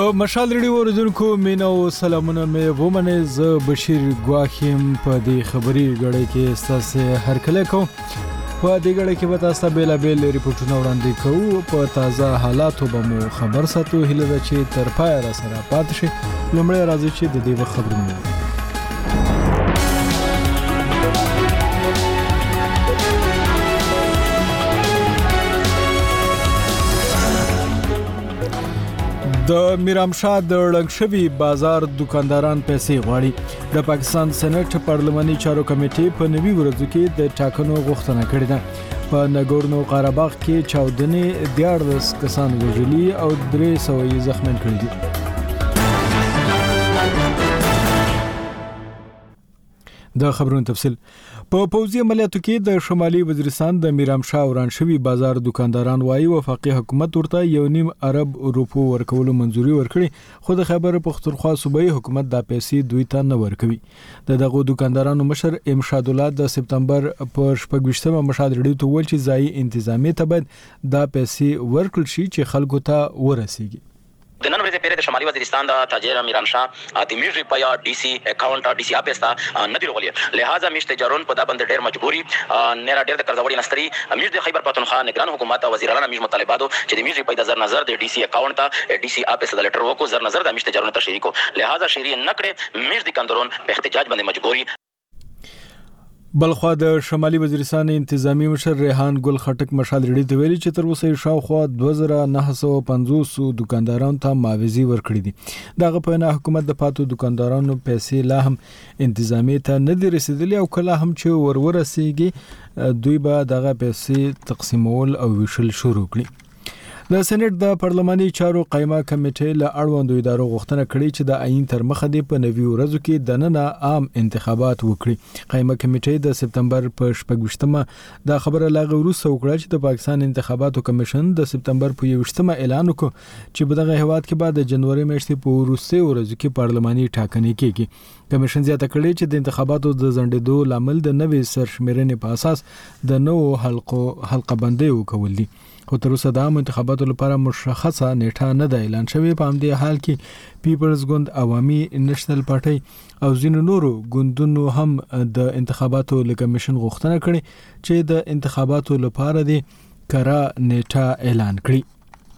د مشال ریډیو اوریدونکو مینه او سلامونه مې ومنه ز بشیر ګواخیم په دې خبري غړې کې ستاسو هر کله کو په دې غړې کې به تاسو بیل بیل ریپورتونه وړاندې کوو په تازه حالاتو به مو خبر ساتو هله چې تر پای را سره پات شي لمړی راځي چې د دې خبرونه د میرامشاه د لنګشوي بازار دکانداران پیسې غواړي د پاکستان سېنات پارلماني چارو کمیټې په نوي ورځو کې د ټاکنو غوښتنه کړې ده په نګورنو قرهباغ کې چاودنې 14 کسان وژلي او 300 زخمیان کړي دي د خبرونو تفصیل په پوځي عملیاتو کې د شمالي وزیرستان د میرامشاه ورانشوي بازار دکانداران وایي وفاقي حکومت ورته 1.5 ارب روپو ورکولو منځوري ورکړي خو د خیبر پختونخوا صوبایي حکومت دا پیسې دوی ته نه ورکوي دغه دکاندارانو مشر امشاد الله د سپتمبر په 28مه مشاد ریډیو ته ویل چې ځای انتظامی ته باید دا پیسې ورکړل شي چې خلکو ته ورسیږي د نن ورځې پیره د شمالي وزیرستان د تاجر میرامشاه د میژ روپیا ډي سي اکاونټ ډي سي اپستا ندی رغلی لہذا میشت جارون په دا بند ډیر مجبوري نه را ډیر د قرضوړي نستري میژ د خیبر پختونخوا نگران حکومت وزیر اعلی میژ مطالباتو چې د میژ روپیا د زر نظر د ډي سي اکاونټ ډي سي اپستا د لیټر وکو زر نظر د میشت جارون تشریح کو لہذا شری نکړه میژ د کندرون په احتجاج باندې مجبوري بلخوا د شمالي وزیرستان انتظامی مشر ریحان ګل خټک مشال ریډیو ته ویلي چې تر اوسه شاوخوا 2950 دکاندارانو ته معاوضه ورکړي دي دغه په نه حکومت د پاتو دکاندارانو پیسې لا هم انتظامی ته نه دي رسیدلي او کله هم چې ورسیږي دوی به دغه پیسې تقسیمول او ویشل شروع کړي د سېنات د پارلماني چارو قایمه کمیټې له اړوندو ادارو غوښتنه کړې چې د عین تر مخه دی په نوي ورځو کې د نن عام انتخابات وکړي قایمه کمیټې د سپتمبر په 28مه د خبره لاغه وروسته وکړه چې د پاکستان انتخاباتو کمیشن د سپتمبر په 28مه اعلان وکړ چې په دغه هیواد کې بعد د جنوري میاشتې په وروستي ورځو کې پارلماني ټاکنې کېږي کمیشن زیاته کړې چې د انتخاباتو د ځنډېدو لامل د نوې سرشمیرنې په اساس د نوو حلقه بندي وکول دي خو تر اوسه د انتخاباتو لپاره مشخصه نیټه نه ده اعلان شوې په همدې حال کې پیپلز ګوند عوامي نېشنل پارټي او ځینو نورو ګوندونو هم د انتخاباتو له کمیشن غوښتنه کړې چې د انتخاباتو لپاره د کره نیټه اعلان کړي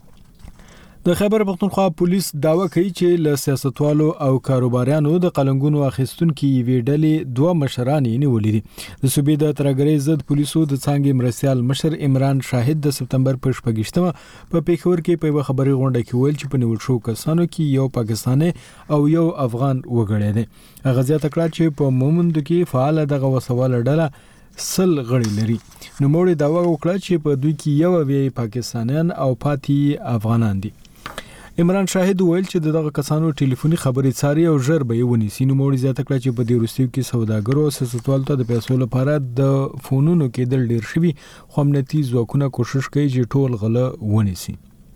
د خیبر پختونخوا پولیس داوا کوي چې له سیاستوالو او کاروباریانو د قلنګونو اخیستونکو ویډلې دوه مشران نیولې دي د صوبې د ترګری ضد پولیسو د څنګه مرسیال مشر عمران شاهد د سپتمبر په 28مه په پیښور کې په خبري غونډه کې ویل چې په نیول شو کسانو کې یو پاکستاني او یو افغان وګړی دی هغه زیاته کړه چې په مومند کې فعال دغه وسوال ډله سل غړي لري نو موږ داوا وکړه چې په دوی کې یو وی پاکستانیان او پاتې افغانان دي عمران شاهد ویل چې دغه کسانو ټلیفوني خبرې څاري او ژر به یې ونیسي نو موږ زیاته کړه چې په دې وروستیو کې سوداګرو او سیاستوالو ته د پیسو لپاره د فونونو کې د ډیر شوي خو امنیتي ځواکونه کوشش کوي چې ټول غله ونیسي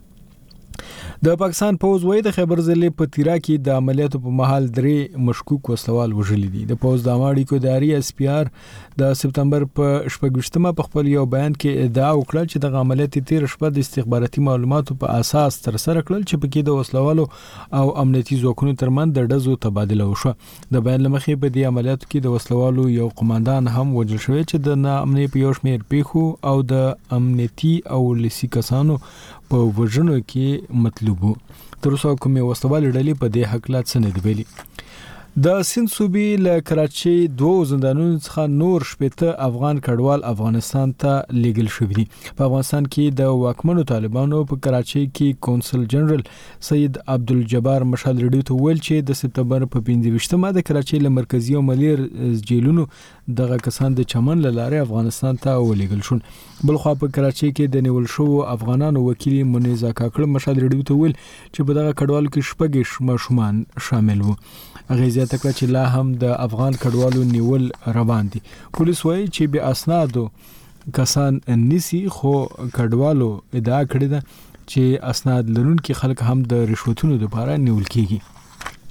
د پاکستان پوز وای د خیبر ضلع په تیرا کې د عملیاتو په محل درې مشکوک وسوال وژلي دي د پوز د اماړي کو داري اس پی آر د سپتمبر په 28مه په خپل یو بیان کې ادعا وکړه چې د عملیات تیر شپه د استخباراتي معلوماتو په اساس تر سره کړل چې پکې د وسلوالو او امنیتي ځواکونو ترمن د ډزو تبادله وشو د بیان لمخې په دې عملیاتو کې د وسلوالو یو قوماندان هم وژل شوی چې د نامنې په یو شمېر پیښو او د امنیتي او لسی کسانو په وژنو کې مطلوب تر اوسه کومه وسوال ډلې په دې حق لا څه نه دی ویلي د سند صوبې له کراچۍ دوه زندانونو څخه نور شپته افغان کډوال افغانستان ته لیږل شوی دي په افغانستان کې د واکمنو طالبانو په کراچۍ کې کونسل جنرال سید عبدالجبار مشال ریډیو ته ویل چې د سپتمبر په 25مه د کراچۍ له مرکزی او ملي جیلونو دغه کسان د چمن لاره افغانستان ته ولېږل شول بلخوا په کراچۍ کې د نیول شو افغانانو وکیل منیزا کاکړ مشال ریډیو ته ویل چې په دغه کډوالو کې شپږ ماشومان شامل وو هغه زیاته کړه چې لا هم د افغان کډوالو نیول روان دي پولیس وایي چې به اسنادو کسان نسی خو کډوالو ادعا کړې ده چې اسناد لرونکي خلک هم د رشوتونو لپاره نیول کیږي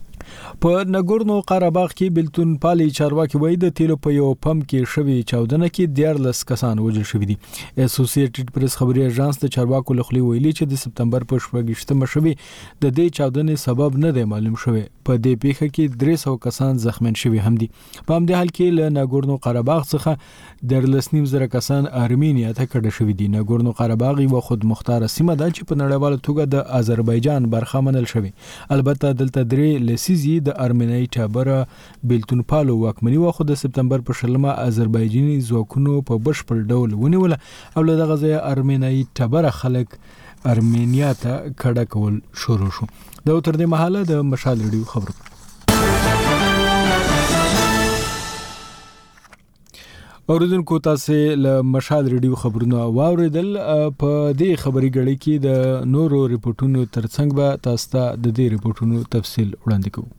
په نګورنو قرهباغ کې بلتون پالي چارواکي وایي د تیلو په یو پمپ کې شوی چاودنه کې 14 کسان وژل شوي دي. اسوسییټډ پریس خبري اژانس د چارواکو لخوا ویلي چې د سپتمبر په 28مه شوی د دې چاودنې سبب نه دی معلوم شوی. په دې پیښه کې 300 کسان زخمیان شوي هم دي. په همدې حال کې له نګورنو قرهباغ څخه 13,000 کسان ارمینیا ته کډه شوي دي. نګورنو قرهباغ یو خود مختار سیمه ده چې په نړیواله توګه د آذربایجان برخه منل شوی. البته دلته درې لسیزي د ارمنیایي ټابره بلتون پالو واکمني واخو د سپتمبر په 20 آذربایجاني ځواکونو په بشپړ ډول ونیول او له دغه ځای ارمنیایي ټابره خلک ارمینیا ته کډه کول شروع شو. دا تر دې مهاله د مشال ریډیو خبرو. اوریدونکو تاسو له مشال ریډیو خبرونه واوریدل. په دې خبري غړي کې د نورو ریپورتونو ترڅنګ به تاسو ته د دې ریپورتونو تفصیل وړاندې کوو.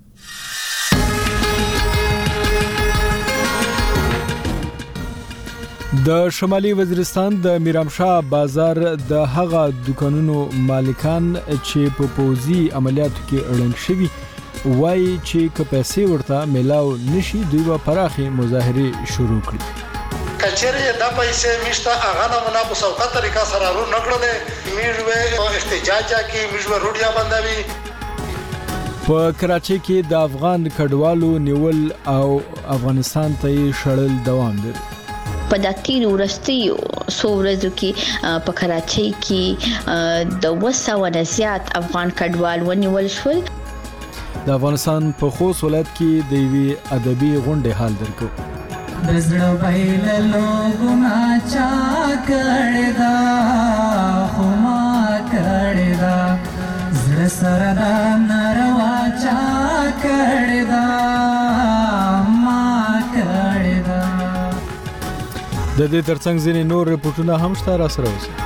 د شمالي وزیرستان د میرامشاه بازار د هغه دکانونو مالکان چې په پوزي عملیاتو کې اړنګ شوي وای چې که پیسې ورته ملاو نشي دوی به پراخي مظاهره شروع کړي. کچېره د پیسې مشته هغه نه مناسب سوقه طریقه سره رو نکړل میږي احتجاج کوي میږي روډیا بندوي. په کراچۍ کې د افغان کډوالو نیول او افغانستان ته شړل دوام لري. په داتیر ورستیو سورزو کې په کراچۍ کې د 200 نه زیات افغان کډوال ونیول شول. د افغانستان په خوست ولایت کې د وی ادبي غونډې حال درکو. د زړه بایل لوګما چا کړه دا خو ما کړه دا زړه سره دا ناروا چا کړه دا ما کړه دا. د دې ترڅنګ ځینې نور ریپورتونه هم شته را سره اوسه.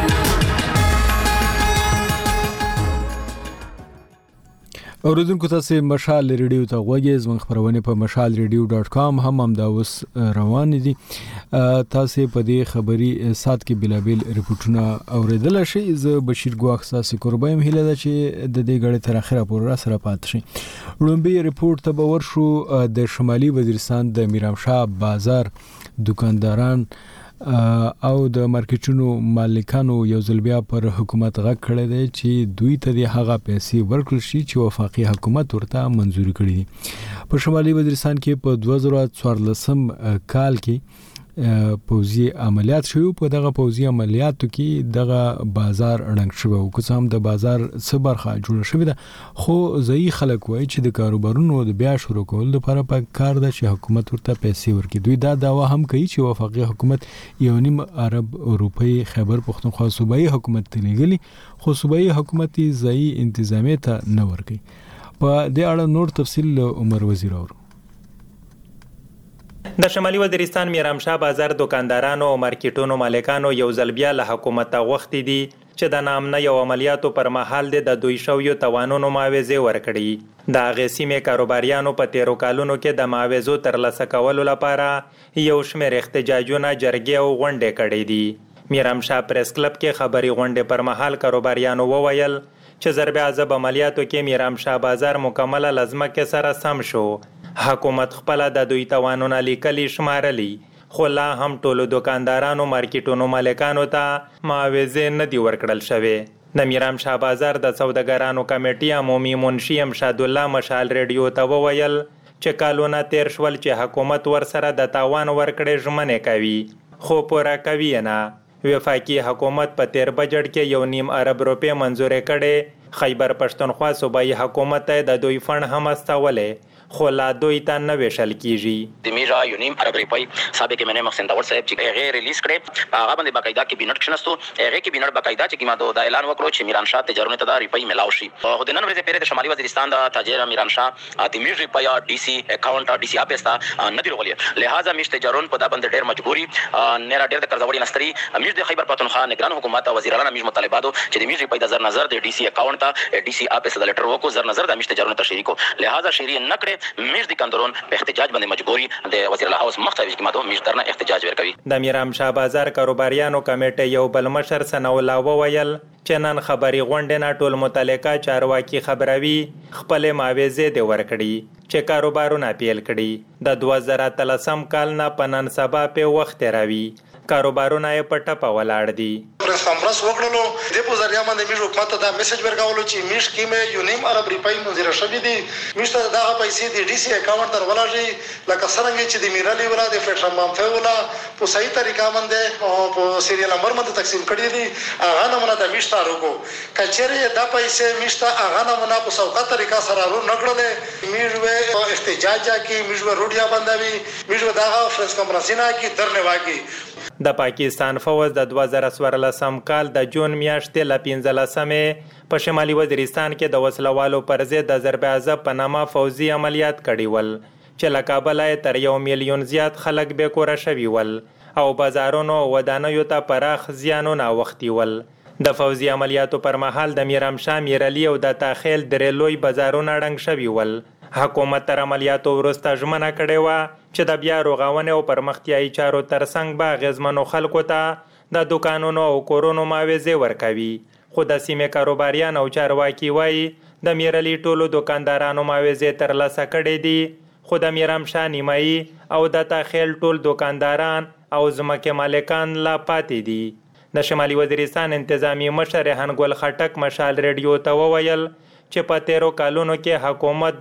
اوریدونکو تاسو مشال ریډیو ته غوږی زموږ خبرونه په mashalradio.com هم دا اوس روان دي. تاسو په دې خبري سات کې بلابل ریپورتونه اوریدل شي. زه بشیر ګواخ ساسي قربایم هله ده چې د دې غړي تر اخره پورې سره پات شي. لومبي ریپورت ته باور شو د شمالي وزیرستان د میرامشاه بازار دکانداران او د مارکیټونو مالکانو یو ځل بیا پر حکومت غږ کړی دی چې دوی ته د هغه پیسې ورکړل شي چې وفاقي حکومت ورته منزوري کړې دي. په شمالي وزیرستان کې په 2014 کال کې پوزي عملیات شوی. په دغه پوزي عملیاتو کې دغه بازار اړنګ شوی او که هم د بازار څه برخه جوړ شوی ده خو ځای خلک وایي چې د کاروبارونو د بیا شروع کول لپاره په کار ده چې حکومت ورته پیسې ورکړي. دوی دا داوا هم کوي چې وفاقي حکومت 1.5 ارب روپۍ خیبر پختونخوا صوبایي حکومت ته لګلي خو صوبایي حکومت ځای انتظامیه ته نه ورکړي. په دې اړه نور تفصیل عمر وزیر اورو. د شمالي وزیرستان میرامشاه بازار دکاندارانو او مارکیټونو مالکانو یو ځل بیا له حکومت غوښتي دي چې د نامنه یو عملیاتو پر مهال د دوی شویو توانونو معاوضه ورکړي. د هغې سیمې کاروباریانو په تیرو کالونو کې د معاوضو ترلاسه کولو لپاره یو شمېر احتجاجونه جرګې او غونډې کړې دي. میرامشاه پریس کلب کې خبري غونډې پر مهال کاروباریانو وویل چې ضرب عذاب عملیاتو کې میرامشاه بازار مکمله لازمکه سره سم شو. حکومت خپل د دوی توانونه لیکلي شمارلي خو لا هم ټولو دکاندارانو مارکیټونو مالکانو ته معاوضه نه دی ورکړل شوی. د میرامشاه بازار د سوداګرانو کمیټې عمومي منشي امشاد الله مشال ریډیو ته وویل چې کالونه تیر شول چې حکومت ورسره د تاوان ورکړې ژمنې کوي خو پوره کوي نه. وفاقي حکومت په تیر بجټ کې 1.5 ارب روپۍ منزور کړي. خیبر پښتونخوا صوبایي حکومت ته د دوی فند هم استولې خو لا دوی ته نه ویشل کیږي. د میرا 1.5 ارب روپۍ سابق امنه محسن داور صاحب چې غیر ریلیز کړي هغه باندې باقاعده کې بینټ کښنستو هغه کې بینټ باقاعده چې کیما د اعلان وکړو چې میرانشاه تجارت ته روپۍ ملاو شي. خو د نن ورځې پیره د شمالي وزیرستان د تاجر میرانشاه د میرا روپیا ډي سي اکاونټ ډي سي اپستا نه دی رغلی لہذا میشته جارون په دا باندې ډېر مجبوري نه را ډېر د قرضوړي نستري میش د خیبر پختونخوا نگران حکومت او وزیرانو میش مطالباتو چې د میش روپۍ د زر نظر د ډي سي اکاونټ ته ډي سي اپس د لیټر وکړو زر نظر د میشته جارون ته شریکو لہذا شری نه کړي میش د کندرون په احتجاج باندې مجبوري د وزیر الله هاوس مختوي چې ماده میش درنه احتجاج ورکوي. د میرامشاه بازار کاروباریانو کمیټې یو بل مشر سناولا وویل چې نن خبري غونډې نه ټول متعلقه چارواکي خبروي خپل معاوضه دی ورکړي چې کاروبارونه پیل کړي. د 2013 کال نه په نن سبا په وخت راوي کاروبارونه یې په ټپه ولاړ دي. پریس کانفرنس وکړلو د په ذریعہ باندې میش حکومت ته دا میسج ورکولو چې میش کیمه یو نیم ارب روپۍ منځره شوې دي. میش ته دا پیسې د ډي سي اکاونټ تر ولاږي لکه څنګه چې د میرالي ولا د پلیټفارم باندې ولا په صحیح طریقه باندې او په سیریل نمبر باندې تقسیم کړي دي. هغه نمونه د میش ته روکو کچېره دا پیسې میش ته هغه نمونه په سوقه طریقه سره رو نکړلې. میش و احتجاج کی میش و روډیا بندوي میش و دا پریس کانفرنس نه کی درنه واګي. د پاکستان فوج د 2014 کال د جون میاشتې ل 15 په شمالي وزیرستان کې د وسلوالو پر ضد د ضرب عضب په نامه فوزي عملیات کړي ول چې له کابل تر 1 میلیون زیات خلک به کور شوي ول او بازارونو ودانیو ته پراخ زیانونه وختي ول. د فوزي عملیاتو پر مهال د میرامشاه میرعلي او د تاخیل درې لوی بازارونه ړنګ شوي ول. حکومت تر عملیاتو وروسته ژمنه کړې وه چې د بیا رغونې او پرمختیایي چارو ترڅنګ به اغېزمنو خلکو ته د دوکانونو او کورونو معاوضې ورکوي. خو د سیمې کاروباریان او چارواکي وایي د میرعلي ټولو دوکاندارانو معاوضې ترلاسه کړې دي خو د میرامشاه نیمایي او د تاخیل ټول دوکانداران او ځمکې مالکان لا پاتې دي. د شمالي وزیرستان انتظامی مشر ریحان ګل خټک مشال ریډیو ته وویل چې په 13 کالونو کې حکومت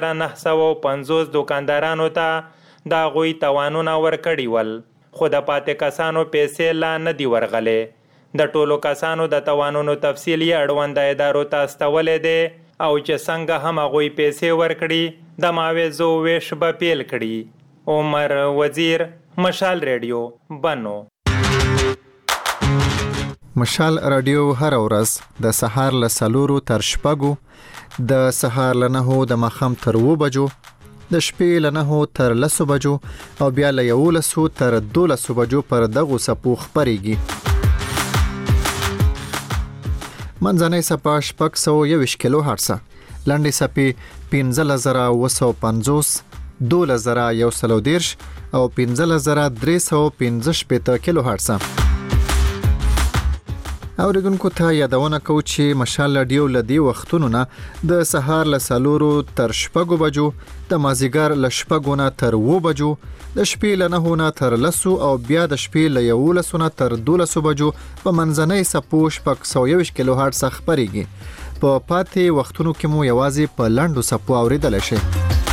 2950 دوکاندارانو ته د غوي توانونه ورکړي ول خو د پاتې کسانو پیسې لا نه دی ورغلې. د ټولو کسانو د توانونو تفصیل یې اړوند ادارو ته استولې دي او چې څنګه هم غوي پیسې ورکړي د معاوضو ویش به پیل کړي. عمر وزیر، مشال ریډیو، بنو. مشال رادیو هر ورځ د سهار له 4 تر 6 د سهار له 9 د ماښام تر 2 بجو د شپې له 9 تر 10 بجو او بیا له 11 تر 12 بجو پر دغه سپو خبريږي. منځنۍ سپا 621 کیلو هرتز، لنډې سپې 15950، 12110 او 15315 کیلو هرتز. اوریدونکو ته یادونه کو چې مشال رادیو لدی وختونو نه د سهار له 4 تر 6 بجو، د مازیګر له 6 نه تر 2 بجو، د شپې له 9 نه تر 10 او بیا د شپې له 11 نه تر 12 بجو په منځنۍ سپو 621 کیلو هرتز خبريږي. په پاتې وختونو کې مو یوازې په لنډو سپو اوریدل شي.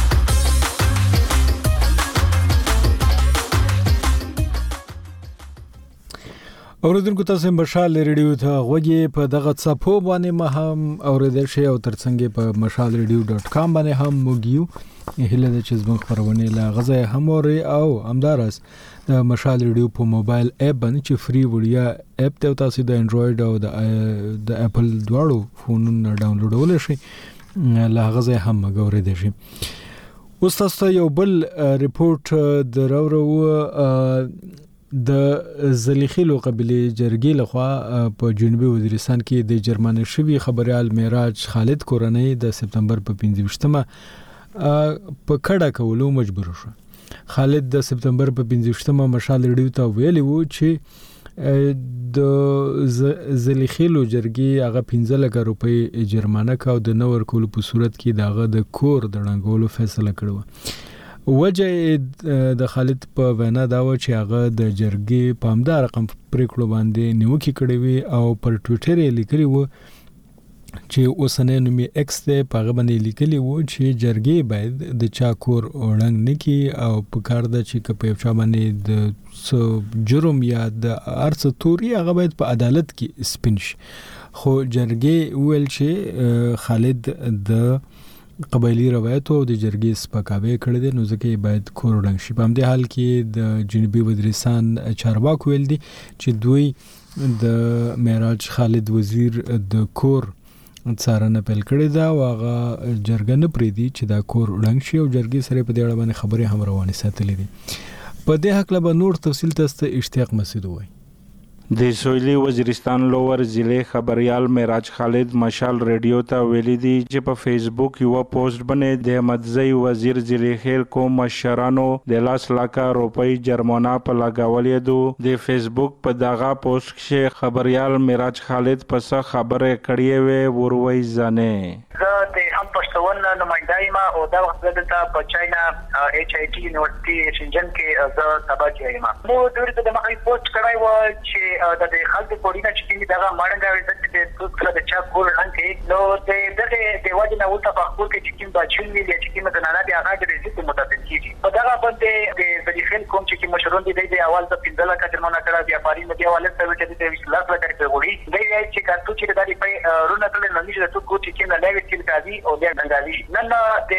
اوریدونکو تاسو مشال ریډیو ته غوږی په دغه صفو باندې ما هم اوریدل شي او ترڅنګ په mashalradio.com باندې هم موږیو هله د چیز بنک خبرونه لا غزه هم اوري او همدارس د مشال ریډیو په موبایل اپ باندې چې فری وړیا اپ ته تاسو د انډراید او د اپل دواړو فونونو ډاونلوډول شي لا غزه هم غوړې دي. اوس تاسو یو بل ریپورت درورو د زلیخیلو قبیله جرګې لخوا په جنوبي وزیرستان کې د جرمن شوی خبريال معراج خالد کورنۍ د سپتمبر په 15مه په کډه کولو مجبور شو. خالد د سپتمبر په 15مه مشال ریډیو ته ویلی وو چې د زلیخیلو جرګې هغه 15 روپۍ جرمانه کاو د نور کولو په صورت کې دغه د کور د ړنګولو فیصله کړو. وجه د خالد په وینا دا و چې هغه د جرګې په همدا رقم پریکړو باندې نیوکه کړې وي او پر ټوئیټر یې لیکلی و چې اوسنۍ نومي ایکس ته په هغه باندې لیکلی و چې جرګې باید د چا کور وړنګ نه کړي او په کار ده چې په چا باندې د جرم یا د ارث توري هغه باید په عدالت کې سپین شي. خو جرګې ویل چې خالد د قبایلی روایت او د جرګې سپکاوی کړی دی نو ځکه باید کور وړنګ شي. په همدې حال کې د جنوبي وزیرستان چارواکو ویل دي چې دوی د معراج خالد وزیر د کور څارنه پیل کړې ده او هغه جرګه نه پریدي چې دا کور وړنګ شي او جرګې سره په دې اړه باندې خبرې هم روانې ساتلې دي. په دې حق له نور تفصیل تاسو اشتیاق مسعود وای. د سویلي وزیرستان لوور ضلع خبريال معراج خالد مشال ریډیو ته ویلي دي چې په فیسبوک یو پوسټ باندې د احمدزی وزیر ضلع خیل کوم مشرانو د 10 لک روپۍ جرمانه په لګولې دو د فیسبوک په دغه پوسټ کې خبريال معراج خالد پس خبره کړې وې وروي ځنه زه د هم پښتون نمائنده ما او دا وخت دلته په چاینا ایچ آی ټي یونیورسيټي شنجن کې زه سبق وایم نو دوی د مخې پوسټ کړای و چې د خلکو پولینا چې دا ماړنګاوي د څه د چا کول نه کوي نو د وجه نه وته په خپل کې چې کوم بچون ویل چې کوم د نه دی هغه د ریزت متفق کیږي په دا باندې د ځریخل کوم چې مشرون دي د اول د 15 لک جرمانه کړه بیا پاري مدي حواله سره چې د 20 لک لپاره وړي دی چې کارتو چې د په رونه کله نه نشي ته کو چې کوم نه لوي چې کاږي او بیا څنګه نن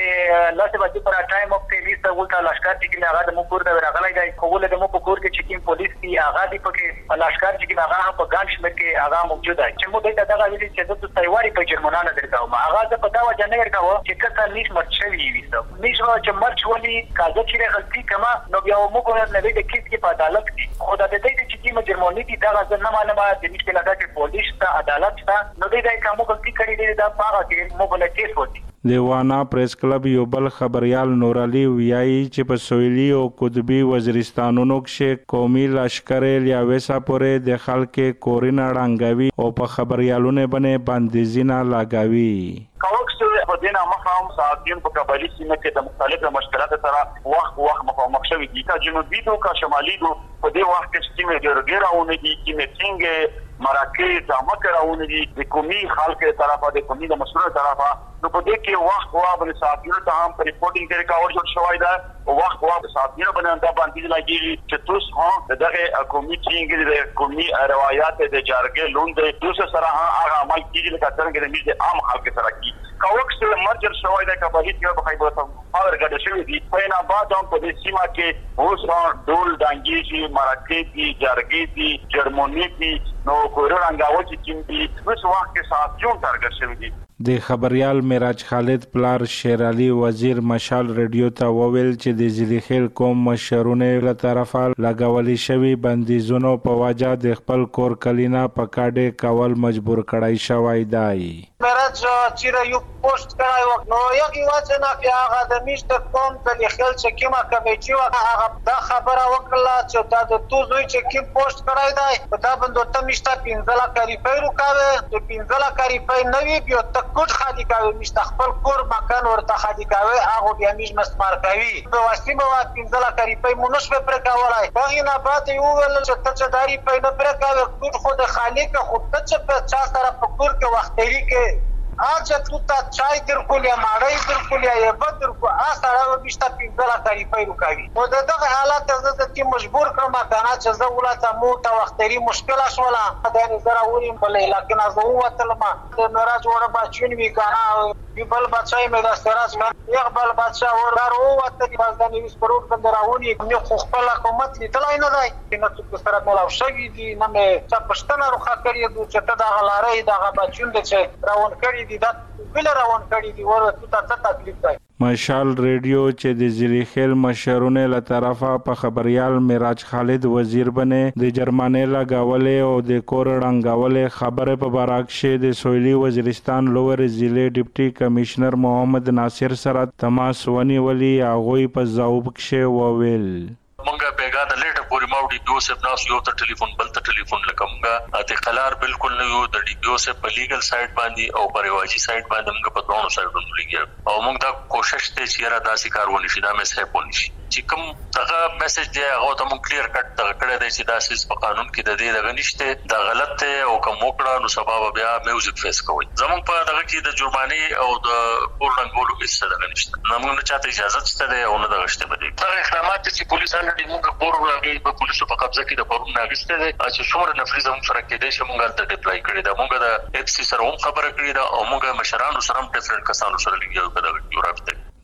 د لاس باندې پر ټایم اف کې ویسه ولته لشکر چې هغه د مو کور د راغلای دی کوله د مو په کور کې چې کوم پولیس دی هغه دی په لشکر چې هغه په ګان شمیر کې هغه موجود دی چې مو دغه ویلي چې د تایواري په جرمانه نه درکاو ما هغه په دا وجه نه ورکاو چې کله نش مرچوي ویسه نش چې مرچ ولي کاغذ چې غلطي کما نو بیا مو کو نه وی د کیس کې په عدالت کې خدای دې چې کوم جرمانه دي دا نه معلومه د نش کې لګا چې پولیس ته عدالت ته نو دې کوم غلطي کړې دي دا پاغه کې مو بل کیس وتی دیوانا پریس کلب یو بل خبريال نور علي ویایي چې په سویلي او قطبي وزیرستانونو کې قومي لشکر یا وسا پورې د خلک کورینه ړنګوي او په خبريالونه باندې زینا لاګوي کوکس په دینه مخام ساتین په قبایلی سیمه کې د مختلفو مشکلاتو سره وخت مخامخ شوي دي کا جنوبي دو کا شمالي دو په دې وخت کې چې ګرګراونه دي چې میټینګ مراکز ځمکه راونه دي د قومي خلکو طرفه د قومي د مسؤلینو طرفه نو په دې کې وخت باندې ساتینو ته هم ریپورتینګ کې کاور جوړ شوی دا وخت ساتینو باندې لګي چې تاسو هم دغه قومي ټینګ د قومي روایت د جارګې لوند د سره هغه عمل کیږي لکه څنګه د عام خلکو سره کی کوکس مرجر شوی دا کبهی کې په خیبر پاور ګډ شوی دي په نه بعد هم په دې سیمه کې اوس ډول دانګي چې مراکز دي جارګې دي جرمني دي نو کورانګاو چې کوم دي اوس وخت کې ساتجون ټارګټ شوی دي د خبريال معراج خالد پلار شیر علي وزیر مشال ریډیو ته وویل چې د ځلیخیل قوم مشرونه له طرفه لګولې شوی بندیزونو په وجه د خپل کور کلینا په کاډه کول مجبور کړای شوی دی معراج چې یو پوسټ کړای نو یو وڅنه چې هغه د میشت قوم د ځلیخیل چې کیما کمیټي هغه دا خبره وکړه چې دا د توزوی چې کی پوسټ کړای دی په دا باندې ته میشت 15 لک ریپای وکاوه د 15 لک ریپای نوی بیا کوټ خالي کوي مشت خپل کور مکان ورته خالي کوي هغه بیا میش مسمار کوي په واسطه مو 15 لک ریپای مونږ په پر کولای باغی نه پاتې یو ول چې ته داری په نه پر کاوي کوټ خود خالي که خود ته په چا سره په کور کې وخت لري کې اچھا تو تا چای در کولیا ماړی در کولیا یې بدر کو اسره مشت 15 لک ریپای وکړي نو دغه حالت زه ته مجبور کړم کنه چې زه ولاته مو ته وخت لري مشکل شولا دا نه زرا وریم بلې لکه نه زه وته ما د ناراض وره بچین وی کنه بل بچای مې دا سراج کړ یو بل بچا ور وته د بازداني سپورت بندراونی مې خو خپل حکومت لیدلای نه دی چې څه سره ملاو شوی دي نه مې څه پښتنه روخه کړی د چې ته دا غلارې دا بچون د چې راون کړی دي دا بل روان کړی دي ورته څه تکلیف دی مشال ریډیو چې د ځلیخیل مشرونه له طرفه په خبريال معراج خالد وزیر بنه د جرمانه لګاولې او د کور ړنګاولې خبره په براکشه د سویلي وزیرستان لوور ضلع ډیپټي کمشنر محمد ناصر سره تماس ونیولې هغه په ځواب کې وویل مونږه بیګا د لیټه پوری ماوډي یوسف ناس یو ته ټلیفون بل ته ټلیفون لکمږه اته قلار بالکل نه یو د ډي یوسف په لیګل سایت باندې او په رواجی سایت باندې موږ په دوه سایتونو لګیا او موږ دا کوشش ته چې را داسې کارونه شي دا مې سه پونی شي چې کوم دغه میسج دی هغه ته موږ کلیر کټ دغه کړی دی چې داسې په قانون کې د دې دغه نشته دا غلط دی او کوم وکړه نو سبب بیا میوزیک فیس کوي زموږ په دغه کې د جرمانه او د پورلنګولو هیڅ دغه نشته نو موږ نه چاته اجازه شته او نه دغه شته بده دا اقدامات چې پولیسانو دې موږ پورلنګي په پولیسو په قبضه کې د پرون ناګسته دي چې څومره نفري زموږ سره کې دي چې موږ ته ډیپلای کړی دا موږ د اف سی سره هم خبره کړی دا او موږ مشرانو سره هم ډیفرنٹ کسانو سره لګیو په دغه رابطه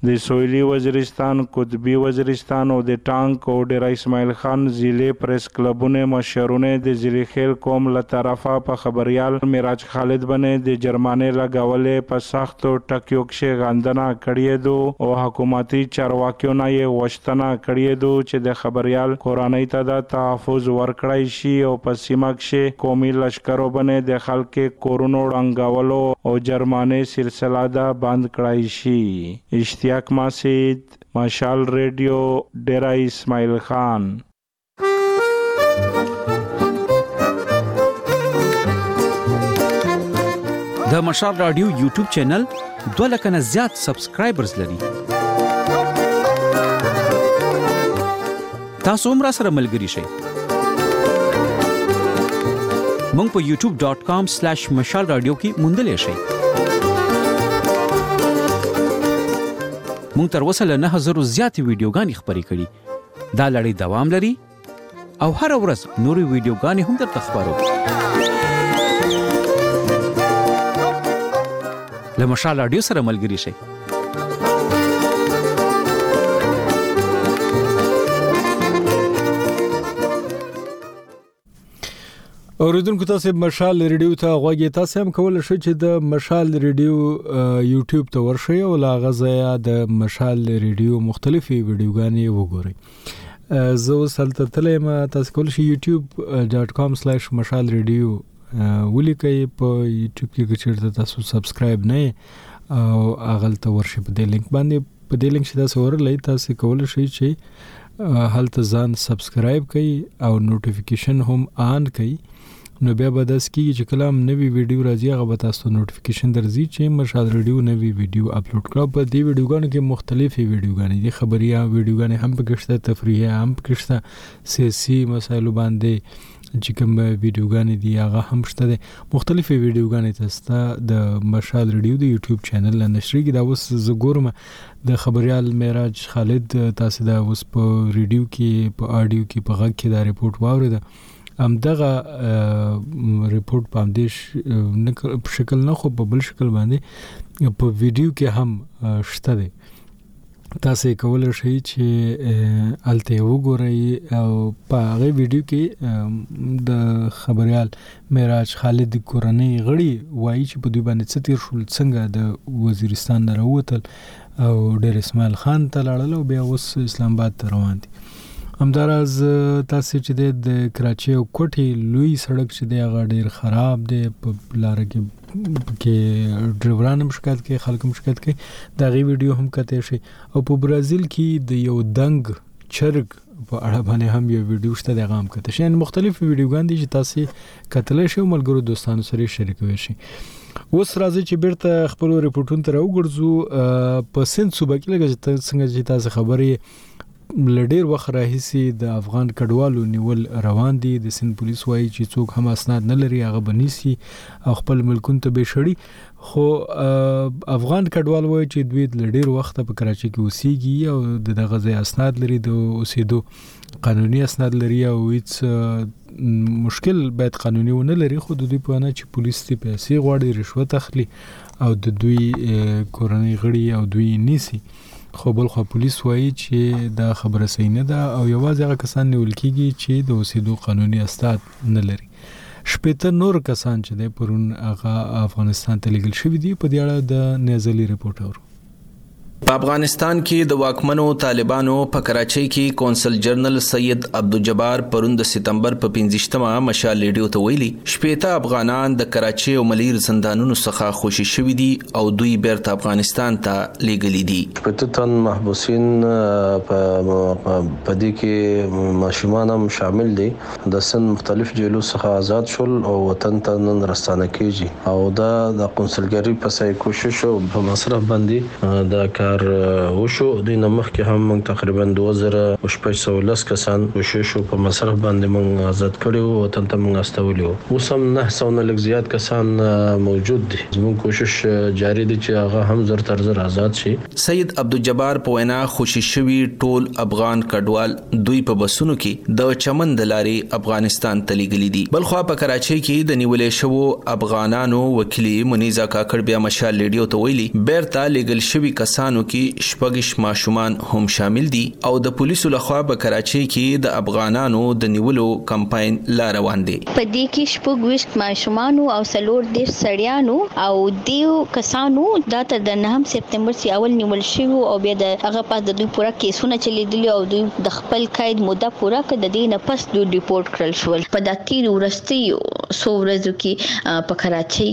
د سویلی وزیرستان، قطبی وزیرستان او د ټانک او ډیر اسماعیل خان ضلع پریس کلبونه مشرونه د ضلع خیل قوم له طرفه په خبريال میراج خالد باندې د جرمانه لګولې په سخت ټکیو کې غندنه کړې دو او حکومتي چارواکیو نه یې وشتنه کړې دو چې د خبريال کورنۍ ته د تحفظ ورکړای شي او په سیمه کې قومي لشکرو باندې د خلک کورونو رنګولو او جرمانه سلسله دا بند کړای شي. اشتیاق ماسید، مشال ریډیو، ډیرا اسماعیل خان. د مشال رادیو یوټیوب چینل 2 لک نه زیات سبسکرایبرز لري. تاسو هم را سره ملګری شئ. مونږ په youtube.com/مشال رادیو کې موندلې شئ. مونږ تر اوسه له 9000 زیاتې ویډیوګانې خپرې کړې. دا لړۍ دوام لري او هر ورځ نورې ویډیوګانې هم درته خپرو. له مشال رادیو سره ملګری شئ. اوریدونکو تاسو مشال ریډیو ته غوږی تاسو هم کولای شئ چې د مشال ریډیو یوټیوب ته ورشئ او لا غزایا د مشال ریډیو مختلفي ویډیوګانې وګورئ. زه وسلته تلم تاسو کولای شئ youtube.com/مشال ریډیو ولیکئ. په یوټیوب کې چې تاسو سبسکرایب نه او اغلته ورشئ په دې لینک باندې. په دې لینک چې تاسو ورلئ تاسو کولای شئ چې هلته ځان سبسکرایب کړئ او نوټیفیکیشن هم آن کړئ. نو بیا به داس کیږي چې کلام نوی ویډیو راځي هغه به تاسو نوټیفیکیشن درځي چې مشال ریډیو نوی ویډیو اپلوډ کړو. په دې ویډیوګانو کې مختلفې ویډیوګانې دي، خبريه ویډیوګانې هم پکښته، تفریحي هم پکښته، سیاسي مسایلو باندې چې کوم ویډیوګانې دي هغه هم شته دي. مختلفې ویډیوګانې تاسو د مشال ریډیو د یوټیوب چینل نشریږي. دا اوس زګورم د خبريال میراج خالد تاسو دا اوس په ریډیو کې په آډیو کې په غږ کې دا ریپورت واورید. دغه ریپورت په همدې شکل نه خو په بل شکل باندې په ویډیو کې هم شته دي. تاسو کولای شئ چې الته وګورئ او په هغه ویډیو کې د خبريال میراج خالد کورنۍ غړي وایي چې په دوی باندې څه تیر شول، څنګه د وزیرستان نه راوتل او ډیر اسماعیل خان ته لاړل او بیا اوس اسلام آباد ته روان دي. همداراز تاسو چې د کراچي او کوټي لوی سړک چې دی هغه ډیر خراب دی. په لار کې ډرایوران هم شکایت کوي، خلک هم شکایت کوي. دا غي ویډیو هم کته شي. او په برازیل کې د یو دنګ چرګ په اړه باندې هم یو ویډیو شته د غام کته شي. مختلف ویډیوګان دي چې تاسو کتلای شئ او ملګرو دوستانو سره شریکوي شي. اوس راځي چې بیرته خپل ریپورتونو ته راوګرځو. په سند صوبه کې لږ څنګه چې تاسو خبرې لډیر وخت راهیسي د افغان کډوالو نیول روان دي. د سند پولیس وایي چې څوک هم اسناد نه لري هغه بنيسي او خپل ملکونو ته به شړي. خو افغان کډوال وایي چې دوی لډیر وخت په کراچي کې اوسېږي او دغه ځای اسناد لري، د اوسېدو قانوني اسناد لري او هیڅ مشکل باید قانوني ونه لري. خو د دوی په اړه چې پولیس ته پیسې غواړي، رشوت اخلي او د دوی کورنۍ غړي او دوی نیسي. خو بل خو پولیس وایي چې دا خبره صحیح نه ده او یوازې هغه کسان نیول کیږي چې د اوسېدو قانوني اسناد نه لري. شپږ نور کسان چې د پرون هغه افغانستان ته لیږل شوی دي. په دې اړه د نازلی ریپورت اورو. په افغانستان کې د واکمنو طالبانو په کراچۍ کې کونسل جنرال سید عبدالجبار پرون د سپتمبر په 15مه مشال ریډیو ته ویلي 80 افغانان د کراچۍ او ملیر زندانونو څخه خوشي شوي دي او دوی بیرته افغانستان ته لیږلي دي. 80 تن محبوسین په دې کې ماشومان هم شامل دي. د سن مختلف جیلو څخه آزاد شول او وطن ته نن راستانه کیږي او دا د قونسلګری په سای کوشش او په مصرف باندې د کار وشو. د نمخ کې هم موږ تقریبا 2510 کسان کوشش په مصرف باندې موږ آزاد کړو او وطن ته موږ استولیو. اوس هم 900 لږ زیات کسان موجود دي. زموږ کوشش جاری دي چې هغه هم زر تر زر آزاد شي. سید عبدالجبار په وینا خوشي شوی ټول افغان کډوال دوی په بسونو کې د چمن د لارې افغانستان ته لیږلي دي. بلخو په کراچۍ کې د نیولې شوو افغانانو وکیل منیزا کاکړ بیا مشال ریډیو ته ویلي بیرته لیږل شوی کسان طالبانو کې شپږ ماشومان هم شامل دي او د پولیسو لخوا په کراچۍ کې د افغانانو د نیولو کمپاین لا روان دي. په دې کې شپږ ماشومان او څلور د سړیانو او دیو کسانو د 9 سپتمبر سی اول نیول شوی او بیا د هغه پاس د دوی پورا کیسونه چلیدلی او دوی د خپل قید مده پورا کړ. د دې نه پس دوی ریپورت کړل شول. په داتیر ورستیو ورځو کې په کراچۍ